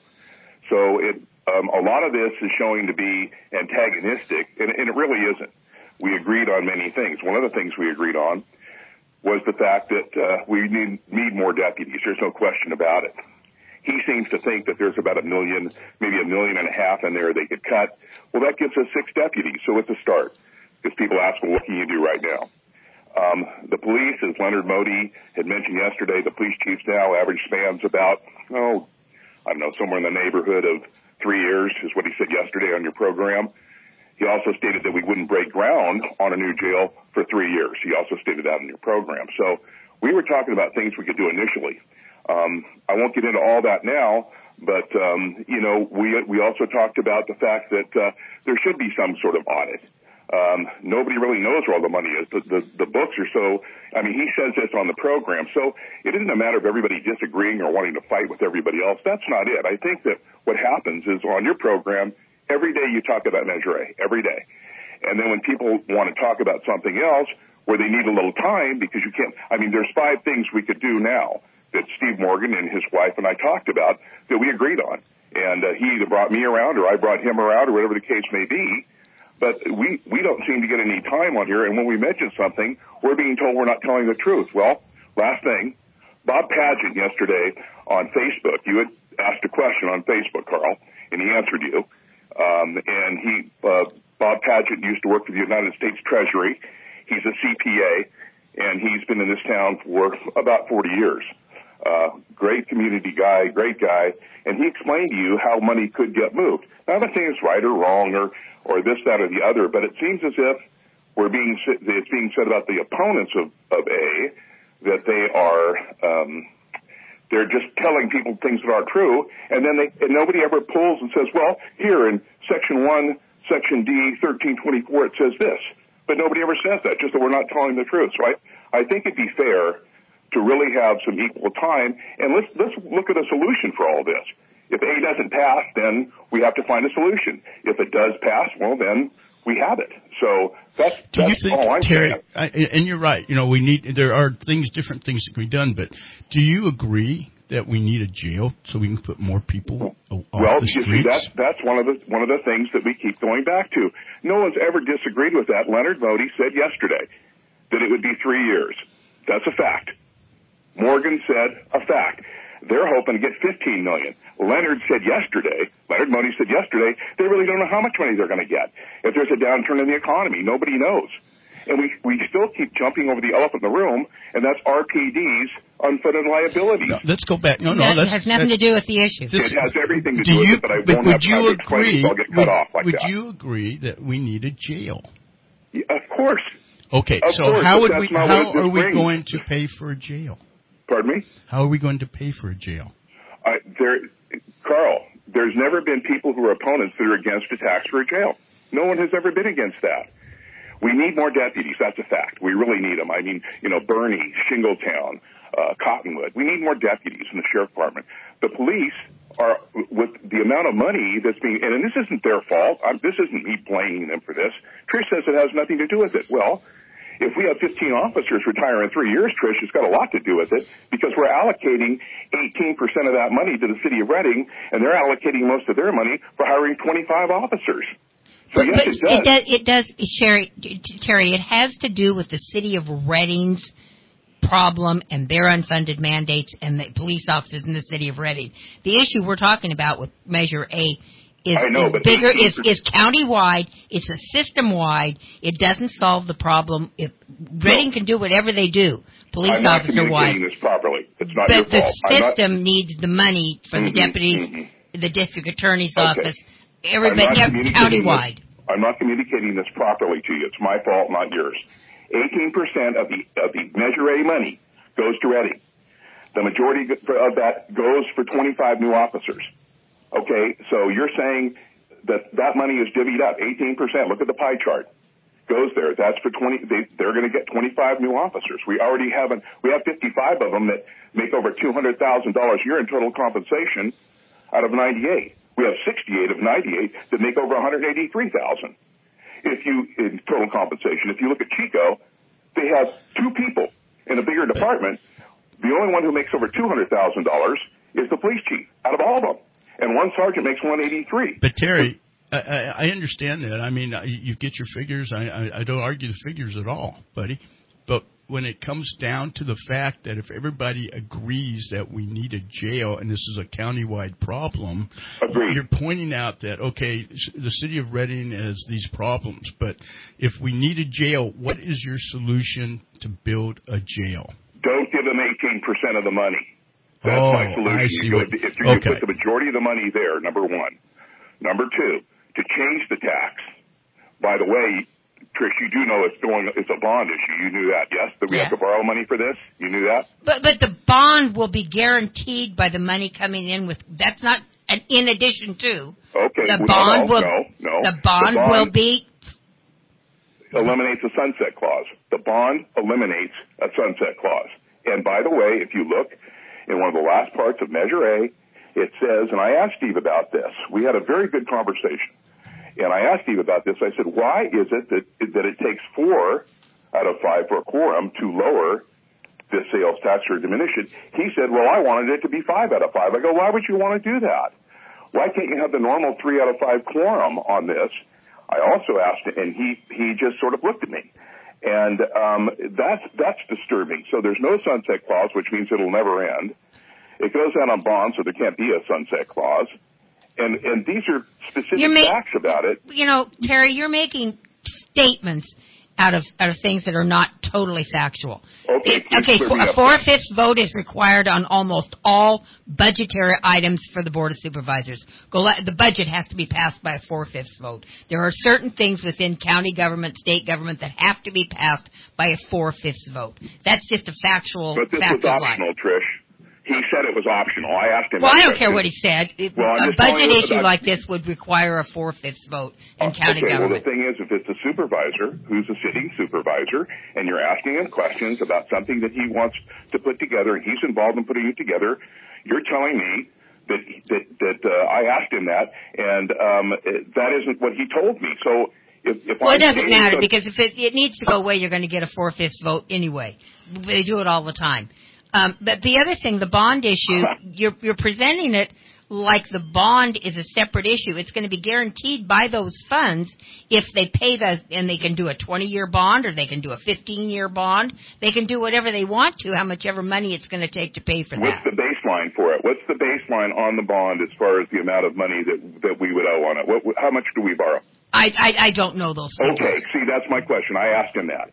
So it, um, a lot of this is showing to be antagonistic, and, and it really isn't. We agreed on many things. One of the things we agreed on was the fact that uh, we need, need more deputies. There's no question about it. He seems to think that there's about a million, maybe a million and a half in there they could cut. Well, that gives us six deputies, so it's a start. Because people ask, well, what can you do right now? Um, the police, as Leonard Modi had mentioned yesterday, the police chiefs now average spans about, oh, I don't know, somewhere in the neighborhood of three years is what he said yesterday on your program. He also stated that we wouldn't break ground on a new jail for three years. He also stated that in your program. So we were talking about things we could do initially. Um, I won't get into all that now, but, um, you know, we we also talked about the fact that uh, there should be some sort of audit. Um, nobody really knows where all the money is. The, the, the books are so, I mean, he says this on the program. So it isn't a matter of everybody disagreeing or wanting to fight with everybody else. That's not it. I think that what happens is on your program, every day you talk about Measure A, every day. And then when people want to talk about something else where they need a little time because you can't, I mean, there's five things we could do now that Steve Morgan and his wife and I talked about that we agreed on. And uh, he either brought me around or I brought him around or whatever the case may be. But we, we don't seem to get any time on here. And when we mention something, we're being told we're not telling the truth. Well, last thing, Bob Padgett yesterday on Facebook, you had asked a question on Facebook, Carl, and he answered you. Um, and he, uh, Bob Padgett used to work for the United States Treasury. He's a C P A, and he's been in this town for about forty years. Uh, great community guy, great guy, and he explained to you how money could get moved. Now, I'm not saying it's right or wrong or, or this, that, or the other, but it seems as if we're being, it's being said about the opponents of, of A that they are, um, they're just telling people things that aren't true, and then they, and nobody ever pulls and says, well, here in Section one, Section D, thirteen twenty-four, it says this. But nobody ever says that, just that we're not telling the truth. So I, I think it'd be fair to really have some equal time, and let's, let's look at a solution for all this. If A doesn't pass, then we have to find a solution. If it does pass, well, then we have it. So that's, do that's you think, all I'm Terry, saying. I, and you're right. You know, we need, there are things, different things that can be done, but do you agree that we need a jail so we can put more people off well, the you streets? see, that's, that's one of the, one of the things that we keep going back to. No one's ever disagreed with that. Leonard Modi said yesterday that it would be three years. That's a fact. Morgan said a fact. They're hoping to get fifteen million dollars. Leonard said yesterday, Leonard Modi said yesterday, they really don't know how much money they're going to get. If there's a downturn in the economy, nobody knows. And we we still keep jumping over the elephant in the room, and that's R P D's unfunded liability. No, let's go back. No, no, that that's, has nothing to do with the issue. It has everything to do do with you, it, but I but won't would have you time to explain agree, it, so I'll get cut would, off like would that. you agree that we need a jail? Yeah, of course. Okay, of so course, how would that's we? not How what this are we brings. going to pay for a jail? Pardon me? How are we going to pay for a jail? Uh, there, Carl, there's never been people who are opponents that are against a tax for a jail. No one has ever been against that. We need more deputies. That's a fact. We really need them. I mean, you know, Bernie, Shingletown, uh, Cottonwood. We need more deputies in the sheriff department. The police are, with the amount of money that's being, and this isn't their fault. I'm, this isn't me blaming them for this. Trish says it has nothing to do with it. Well, if we have fifteen officers retire in three years, Trish, it's got a lot to do with it because we're allocating eighteen percent of that money to the city of Reading, and they're allocating most of their money for hiring twenty-five officers. So but, yes, but it does. It does. It does, Sherry, Terry. It has to do with the city of Reading's problem and their unfunded mandates and the police officers in the city of Reading. The issue we're talking about with Measure A is, I know, is but bigger. eighteen Is is county-wide. It's a system-wide. It doesn't solve the problem. If Reading No. can do whatever they do, police I'm not officer-wide. communicating this properly. It's not But your the fault. I'm not- system needs the money for the Mhm, deputies, mhm. the district attorney's Okay. office, I'm everybody, not yeah, communicating countywide. this- I'm not communicating this properly to you. It's my fault, not yours. eighteen percent of the of the Measure A money goes to Reading. The majority of that goes for twenty-five new officers. Okay, so you're saying that that money is divvied up. eighteen percent. Look at the pie chart. Goes there. That's for twenty. They, they're going to get twenty-five new officers. We already have an, we have fifty-five of them that make over two hundred thousand dollars a year in total compensation out of ninety-eight. We have sixty-eight of ninety-eight that make over one hundred eighty-three thousand. If you, in total compensation, if you look at Chico, they have two people in a bigger department. The only one who makes over two hundred thousand dollars is the police chief out of all of them. And one sergeant makes one eighty-three. But Terry, I, I, I understand that. I mean, you get your figures. I, I, I don't argue the figures at all, buddy. But when it comes down to the fact that if everybody agrees that we need a jail and this is a countywide problem, Agreed. You're pointing out that, okay, the city of Reading has these problems, but if we need a jail, what is your solution to build a jail? Don't give them eighteen percent of the money. That's oh, my solution. I see You go, what, if you okay. put the majority of the money there, number one. Number two, to change the tax. By the way, Trish, you do know it's going. It's a bond issue. You knew that, yes? That we Yeah. have to borrow money for this. You knew that. But but the bond will be guaranteed by the money coming in with. That's not an in addition to. Okay. The well, bond no, will. no, no. The bond, the bond will be. eliminates a sunset clause. The bond eliminates a sunset clause. And by the way, if you look in one of the last parts of Measure A, it says, and I asked Steve about this. We had a very good conversation. And I asked Steve about this. I said, why is it that, that it takes four out of five for a quorum to lower this sales tax or diminish it? He said, well, I wanted it to be five out of five. I go, why would you want to do that? Why can't you have the normal three out of five quorum on this? I also asked him, and he, he just sort of looked at me. And um, that's, that's disturbing. So there's no sunset clause, which means it'll never end. It goes out on bonds, so there can't be a sunset clause. And and these are specific ma- facts about it. You know, Terry, you're making statements out of out of things that are not totally factual. Okay, It, okay, clear for, me a up. four-fifths vote is required on almost all budgetary items for the Board of Supervisors. Go, the budget has to be passed by a four-fifths vote. There are certain things within county government, state government that have to be passed by a four-fifths vote. That's just a factual But this fact was of life. optional, Trish. He said it was optional. I asked him. Well, that I don't care question. what he said. It, Well, I'm a just telling budget you issue about- like this would require a four-fifths vote in county okay, government. well, the thing is, if it's a supervisor who's a sitting supervisor and you're asking him questions about something that he wants to put together and he's involved in putting it together, you're telling me that that, that uh, I asked him that, and um, that isn't what he told me. So if, if Well, I'm it doesn't stating matter some- because if it, it needs to go away, you're going to get a four-fifths vote anyway. They do it all the time. Um, but the other thing, the bond issue, you're, you're presenting it like the bond is a separate issue. It's going to be guaranteed by those funds if they pay the, and they can do a twenty-year bond or they can do a fifteen-year bond. They can do whatever they want to, how much ever money it's going to take to pay for What's that. What's the baseline for it? What's the baseline on the bond as far as the amount of money that that we would owe on it? What, how much do we borrow? I, I, I don't know those things. Okay, see, that's my question. I asked him that.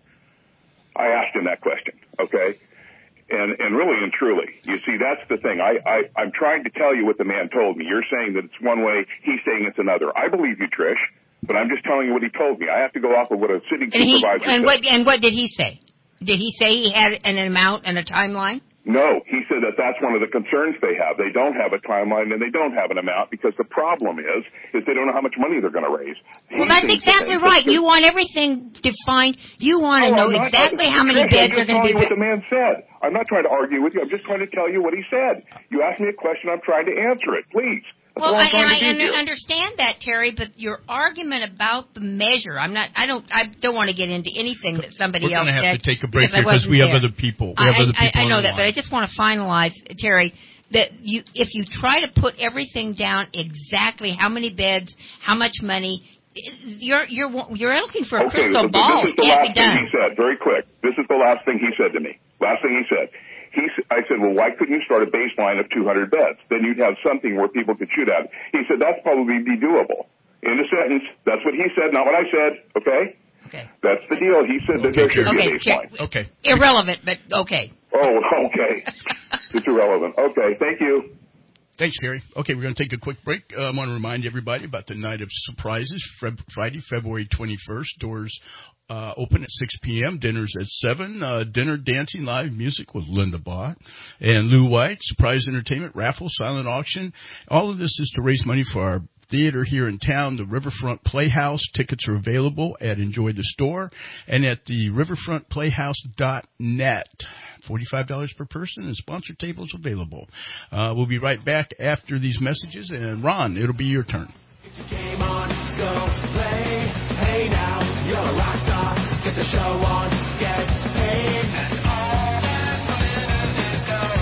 I asked him that question, okay? And and really and truly, you see, that's the thing. I, I, I'm trying to tell you what the man told me. You're saying that it's one way, he's saying it's another. I believe you, Trish, but I'm just telling you what he told me. I have to go off of what a sitting and supervisor he, and said. what And what did he say? Did he say he had an amount and a timeline? No, he said that that's one of the concerns they have. They don't have a timeline and they don't have an amount because the problem is, is they don't know how much money they're going to raise. Well, he that's exactly that right. You want everything defined. You want to oh, know not, exactly I, how many beds are going to be. I'm just telling you what the man said. I'm not trying to argue with you. I'm just trying to tell you what he said. You asked me a question. I'm trying to answer it. Please. Well, I, I under, understand that, Terry, but your argument about the measure, I'm not, I don't, I don't want to get into anything that somebody We're else said. We're going to have to take a break because, because we have there. other people. We I, have other people I, I know on the that, but I just want to finalize, Terry, that you, if you try to put everything down exactly how many beds, how much money, you're you're you're looking for a okay, crystal this, ball. This is the it can't last be done. thing he said. Very quick. This is the last thing he said to me. Last thing he said. He, I said, well, why couldn't you start a baseline of two hundred beds? Then you'd have something where people could shoot at. He said, that's probably be doable. In a sentence, that's what he said, not what I said, okay? Okay. That's the deal. He said that okay, there should okay, be a baseline. check. Okay. Irrelevant, but okay. Oh, okay. It's irrelevant. Okay, thank you. Thanks, Gary. Okay, we're going to take a quick break. Uh, I want to remind everybody about the Night of Surprises, Feb- Friday, February twenty-first. Doors uh, open at six p.m., dinners at seven. Uh, dinner, dancing, live music with Linda Bott and Lou White, surprise entertainment, raffle, silent auction. All of this is to raise money for our theater here in town, the Riverfront Playhouse. Tickets are available at Enjoy the Store and at the riverfront playhouse dot net. forty-five dollars per person, and sponsor tables available. Uh, we'll be right back after these messages. And, Ron, it'll be your turn. Game on, go play. Hey now, you're a rock star. Get the show on, get paid. And all that glitters is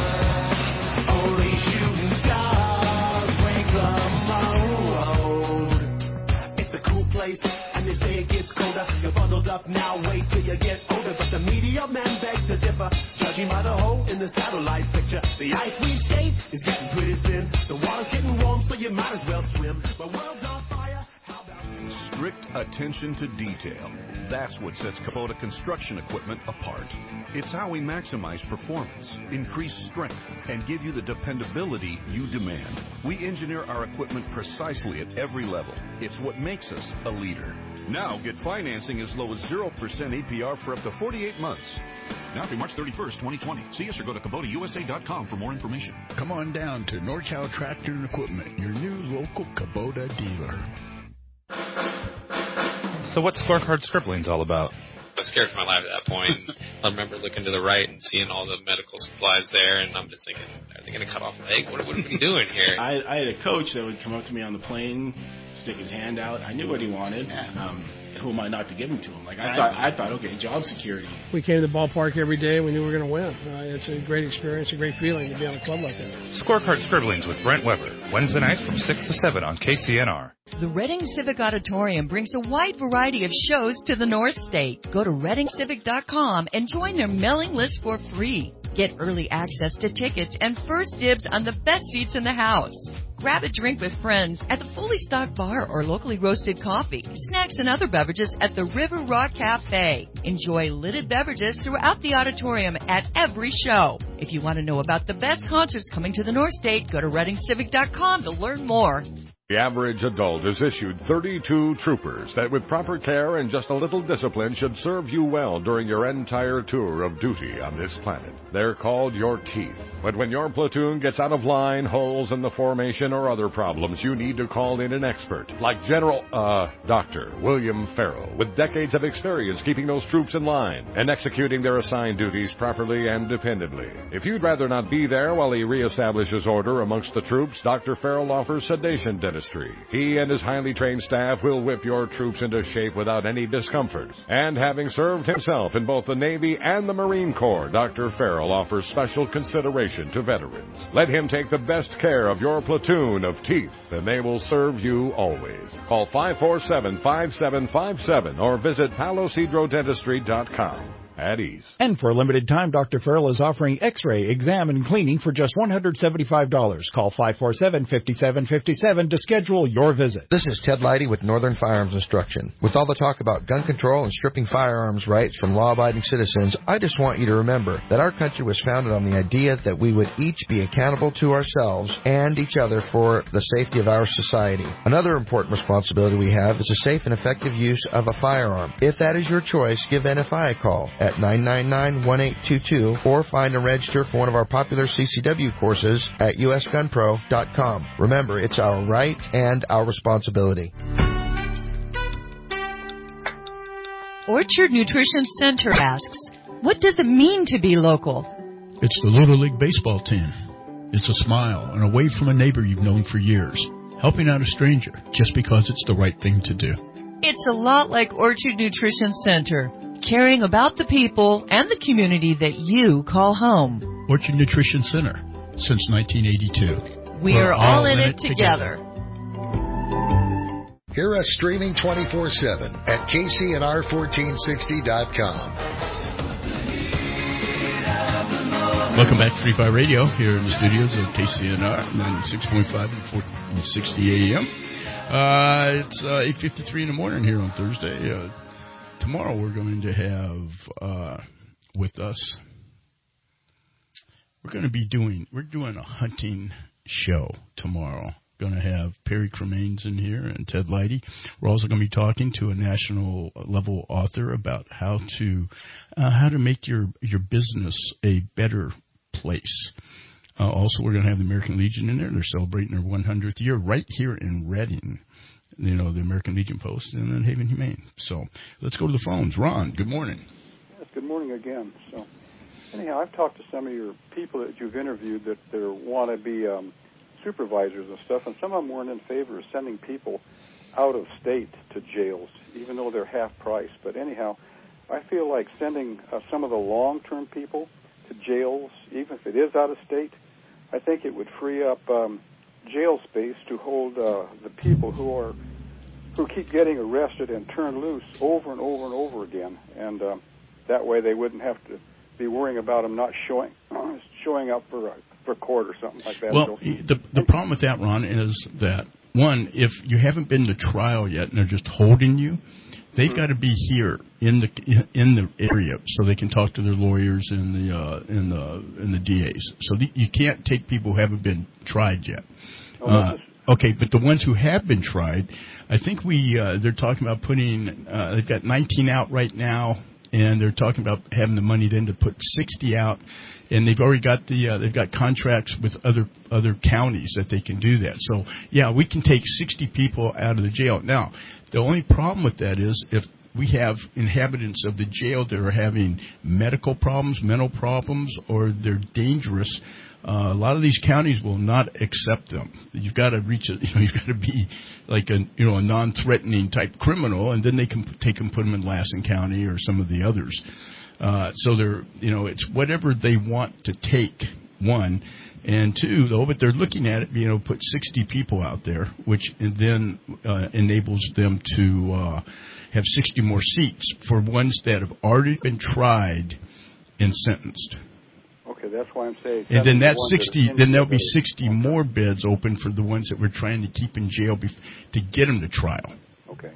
gold. Only shooting stars break the mold. It's a cool place, and they say it gets colder. You're bundled up now, wait till you get older. But the media men beg to differ. Judging by the hole in the satellite picture, the ice we skate is getting pretty thin. The water's getting warm, so you might as well swim. My world's on fire. How about strict attention to detail? That's what sets Kubota construction equipment apart. It's how we maximize performance, increase strength, and give you the dependability you demand. We engineer our equipment precisely at every level. It's what makes us a leader. Now get financing as low as zero percent A P R for up to forty-eight months. Now through March thirty-first, twenty twenty. See us or go to Kubota U S A dot com for more information. Come on down to NorCal Tractor and Equipment, your new local Kubota dealer. So what's Scorecard Scribblings all about? I was scared for my life at that point. I remember looking to the right and seeing all the medical supplies there, and I'm just thinking, are they going to cut off a leg? What, what are we doing here? I, I had a coach that would come up to me on the plane, stick his hand out. I knew what he wanted. Um, who am I not to give him to him? Like I thought, I thought, okay, job security. We came to the ballpark every day. We knew we were going to win. Uh, it's a great experience, a great feeling to be on a club like that. Scorecard Scribblings with Brent Weber, Wednesday nights from six to seven on K C N R. The Reading Civic Auditorium brings a wide variety of shows to the North State. Go to reading civic dot com and join their mailing list for free. Get early access to tickets and first dibs on the best seats in the house. Grab a drink with friends at the fully stocked bar or locally roasted coffee, snacks, and other beverages at the River Rock Cafe. Enjoy lidded beverages throughout the auditorium at every show. If you want to know about the best concerts coming to the North State, go to reading civic dot com to learn more. The average adult is issued thirty-two troopers that with proper care and just a little discipline should serve you well during your entire tour of duty on this planet. They're called your teeth. But when your platoon gets out of line, holes in the formation, or other problems, you need to call in an expert like General, uh, Doctor William Farrell, with decades of experience keeping those troops in line and executing their assigned duties properly and dependably. If you'd rather not be there while he reestablishes order amongst the troops, Doctor Farrell offers sedation dinners Dentistry. He and his highly trained staff will whip your troops into shape without any discomfort. And having served himself in both the Navy and the Marine Corps, Doctor Farrell offers special consideration to veterans. Let him take the best care of your platoon of teeth, and they will serve you always. Call five four seven, five seven five seven or visit palos hydro dentistry dot com. At ease. And for a limited time, Doctor Farrell is offering x-ray, exam, and cleaning for just one hundred seventy-five dollars. Call five four seven, five seven five seven to schedule your visit. This is Ted Leidy with Northern Firearms Instruction. With all the talk about gun control and stripping firearms rights from law-abiding citizens, I just want you to remember that our country was founded on the idea that we would each be accountable to ourselves and each other for the safety of our society. Another important responsibility we have is the safe and effective use of a firearm. If that is your choice, give N F I a call at nine nine nine, one eight two two or find and register for one of our popular C C W courses at U S gun pro dot com. Remember, it's our right and our responsibility. Orchard Nutrition Center asks, what does it mean to be local? It's the Little League baseball team. It's a smile and a wave from a neighbor you've known for years. Helping out a stranger just because it's the right thing to do. It's a lot like Orchard Nutrition Center. Caring about the people and the community that you call home. Orchard Nutrition Center, since nineteen eighty-two. We We're are all, all in, in it together. together. Hear us streaming twenty-four seven at K C N R fourteen sixty dot com. Welcome back to Free Fire Radio here in the studios of K C N R, ninety-six point five and fourteen sixty A M. Uh, it's uh, eight fifty-three in the morning here on Thursday. Uh, Tomorrow we're going to have uh, with us, we're going to be doing, we're doing a hunting show tomorrow. Going to have Perry Cremains in here and Ted Leidy. We're also going to be talking to a national level author about how to, uh, how to make your, your business a better place. Uh, also, we're going to have the American Legion in there. They're celebrating their one hundredth year right here in Reading. You know, the American Legion Post, and then Haven Humane. So let's go to the phones. Ron, good morning. Yes, good morning again. So anyhow, I've talked to some of your people that you've interviewed that they want to be um, supervisors and stuff, and some of them weren't in favor of sending people out of state to jails, even though they're half price. But anyhow, I feel like sending uh, some of the long-term people to jails, even if it is out of state, I think it would free up um, jail space to hold uh, the people who are who keep getting arrested and turned loose over and over and over again, and um, that way they wouldn't have to be worrying about them not showing uh, showing up for uh, for court or something like that. Well, so, the the problem with that, Ron, is that one, if you haven't been to trial yet and they're just holding you, they've mm-hmm. got to be here in the in the area so they can talk to their lawyers and the uh, and the and the D As. So the, you can't take people who haven't been tried yet. Oh, uh, okay, but the ones who have been tried, I think we uh, they're talking about putting. Uh, they've got nineteen out right now, and they're talking about having the money then to put sixty out. And they've already got the uh, they've got contracts with other other counties that they can do that. So yeah, we can take sixty people out of the jail. Now, the only problem with that is if we have inhabitants of the jail that are having medical problems, mental problems, or they're dangerous. Uh, a lot of these counties will not accept them. You've got to reach a, you know, you've got to be like a, you know, a non-threatening type criminal, and then they can take them, put them in Lassen County or some of the others. Uh, so they're, you know, it's whatever they want to take, one. And two, though, but they're looking at it, you know, put sixty people out there, which then uh, enables them to uh, have sixty more seats for ones that have already been tried and sentenced. Okay, that's why I'm saying. And then that sixty, then there'll be sixty more beds open for the ones that we're trying to keep in jail bef- to get them to trial. Okay.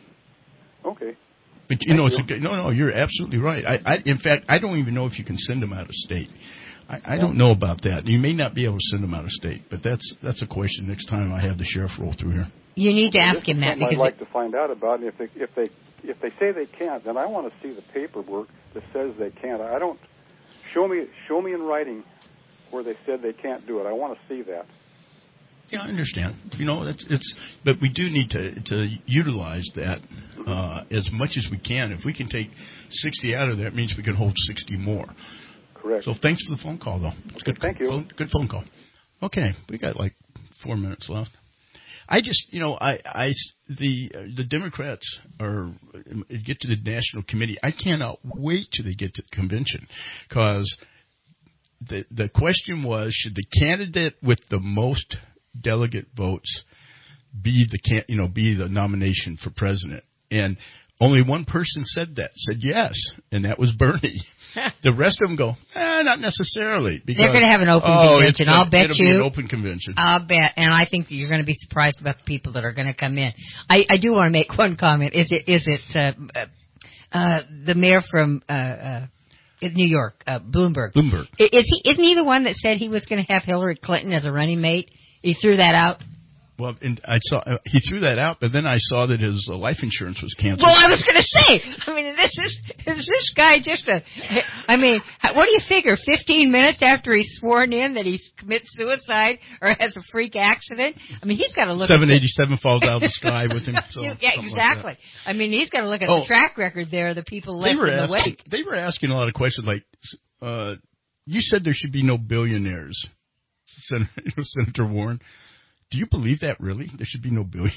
Okay. But you know, it's a, no, no, you're absolutely right. I, I, in fact, I don't even know if you can send them out of state. I, I don't know about that. You may not be able to send them out of state, but that's that's a question next time I have the sheriff roll through here. You need to okay, ask him that because I'd like to find out about. And if they if they if they say they can't, then I want to see the paperwork that says they can't. I don't show me show me in writing where they said they can't do it. I want to see that. Yeah, I understand. You know, it's, it's but we do need to to utilize that uh, as much as we can. If we can take sixty out of that, it means we can hold sixty more. Correct. So thanks for the phone call, though. It's okay, good. Thank you. Phone, good phone call. Okay, we got like four minutes left. I just, you know, I, I the the Democrats are get to the national committee. I cannot wait till they get to the convention, because the the question was, should the candidate with the most delegate votes be the can, you know, be the nomination for president? And only one person said that, said yes, and that was Bernie. The rest of them go, eh, not necessarily. Because, they're going to have an open oh, convention. Gonna, I'll bet it'll you. Be an open convention. I'll bet, and I think that you're going to be surprised about the people that are going to come in. I, I do want to make one comment. Is it is it uh, uh, the mayor from uh, uh, New York, uh, Bloomberg? Bloomberg. Is he? Isn't he the one that said he was going to have Hillary Clinton as a running mate? He threw that out. Well, and I saw uh, he threw that out, but then I saw that his uh, life insurance was canceled. Well, I was going to say, I mean, this is is this guy just a? I mean, what do you figure? Fifteen minutes after he's sworn in that he commits suicide or has a freak accident? I mean, he's got to look. Seven eighty-seven falls out of the sky with him. So, yeah, exactly. Like I mean, he's got to look at oh, the track record there. The people left in asking, the wake. They were asking a lot of questions, like, uh, you said there should be no billionaires, Senator, Senator Warren. Do you believe that, really? There should be no billionaires.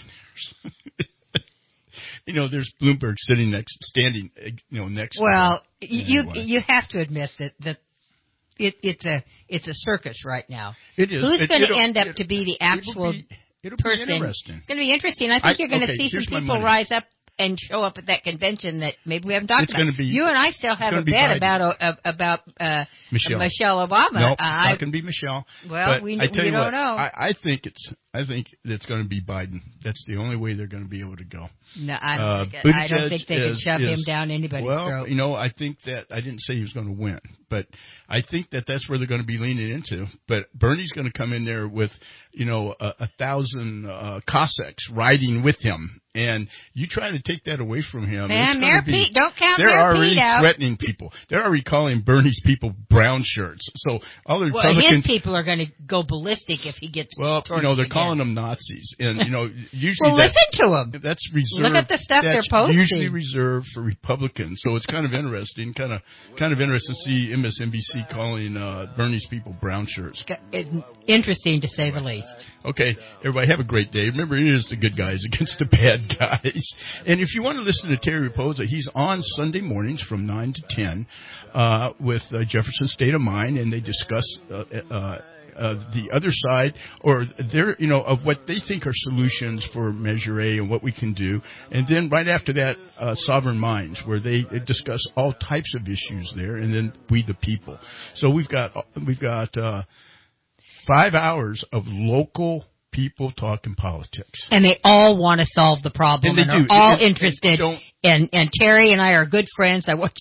You know, there's Bloomberg sitting next, standing, you know, next. Well, to you anyway. you have to admit that that it, it's a it's a circus right now. It is. Who's it, going to it'll, end up it'll, to be the actual it'll be, it'll person? Be interesting. It's going to be interesting. I think I, you're going to okay, see some my people money. rise up and show up at that convention that maybe we haven't talked It's about. Gonna be, you and I still have a bet about uh, about uh, Michelle. Michelle Obama. No, nope, uh, it's not going to be Michelle. Well, but we, I tell we you don't what, know. I, I think it's I think it's going to be Biden. That's the only way they're going to be able to go. No, I don't, uh, think, I don't think they is, can shove is, him down anybody's well, throat. You know, I think that I didn't say he was going to win, but I think that that's where they're going to be leaning into. But Bernie's going to come in there with, you know, a, a thousand uh, Cossacks riding with him, and you try to take that away from him. Man, Mayor be, Pete, don't count They're Mayor already Pete out. threatening people. They're already calling Bernie's people brown shirts. So all the well, Republicans, his people are going to go ballistic if he gets. Well, you know, they're again. calling them Nazis, and you know, usually well, that's, listen to them. That's reserved. Look at the stuff that's they're posting. Usually reserved for Republicans. So it's kind of interesting, kind of, kind of interesting to see M S N B C calling uh, Bernie's people brown shirts. It's interesting to say the least. Okay, everybody have a great day. Remember, it is the good guys against the bad guys. And if you want to listen to Terry Raposa, he's on Sunday mornings from nine to ten uh, with uh, Jefferson State of Mind, and they discuss uh, uh, uh, the other side or their, you know, of what they think are solutions for Measure A and what we can do. And then right after that, uh, Sovereign Minds, where they discuss all types of issues there, and then We the People. So we've got we've got. Uh, Five hours of local people talking politics. And they all want to solve the problem and, and, they are do. all and, interested. And, and, and Terry and I are good friends. I want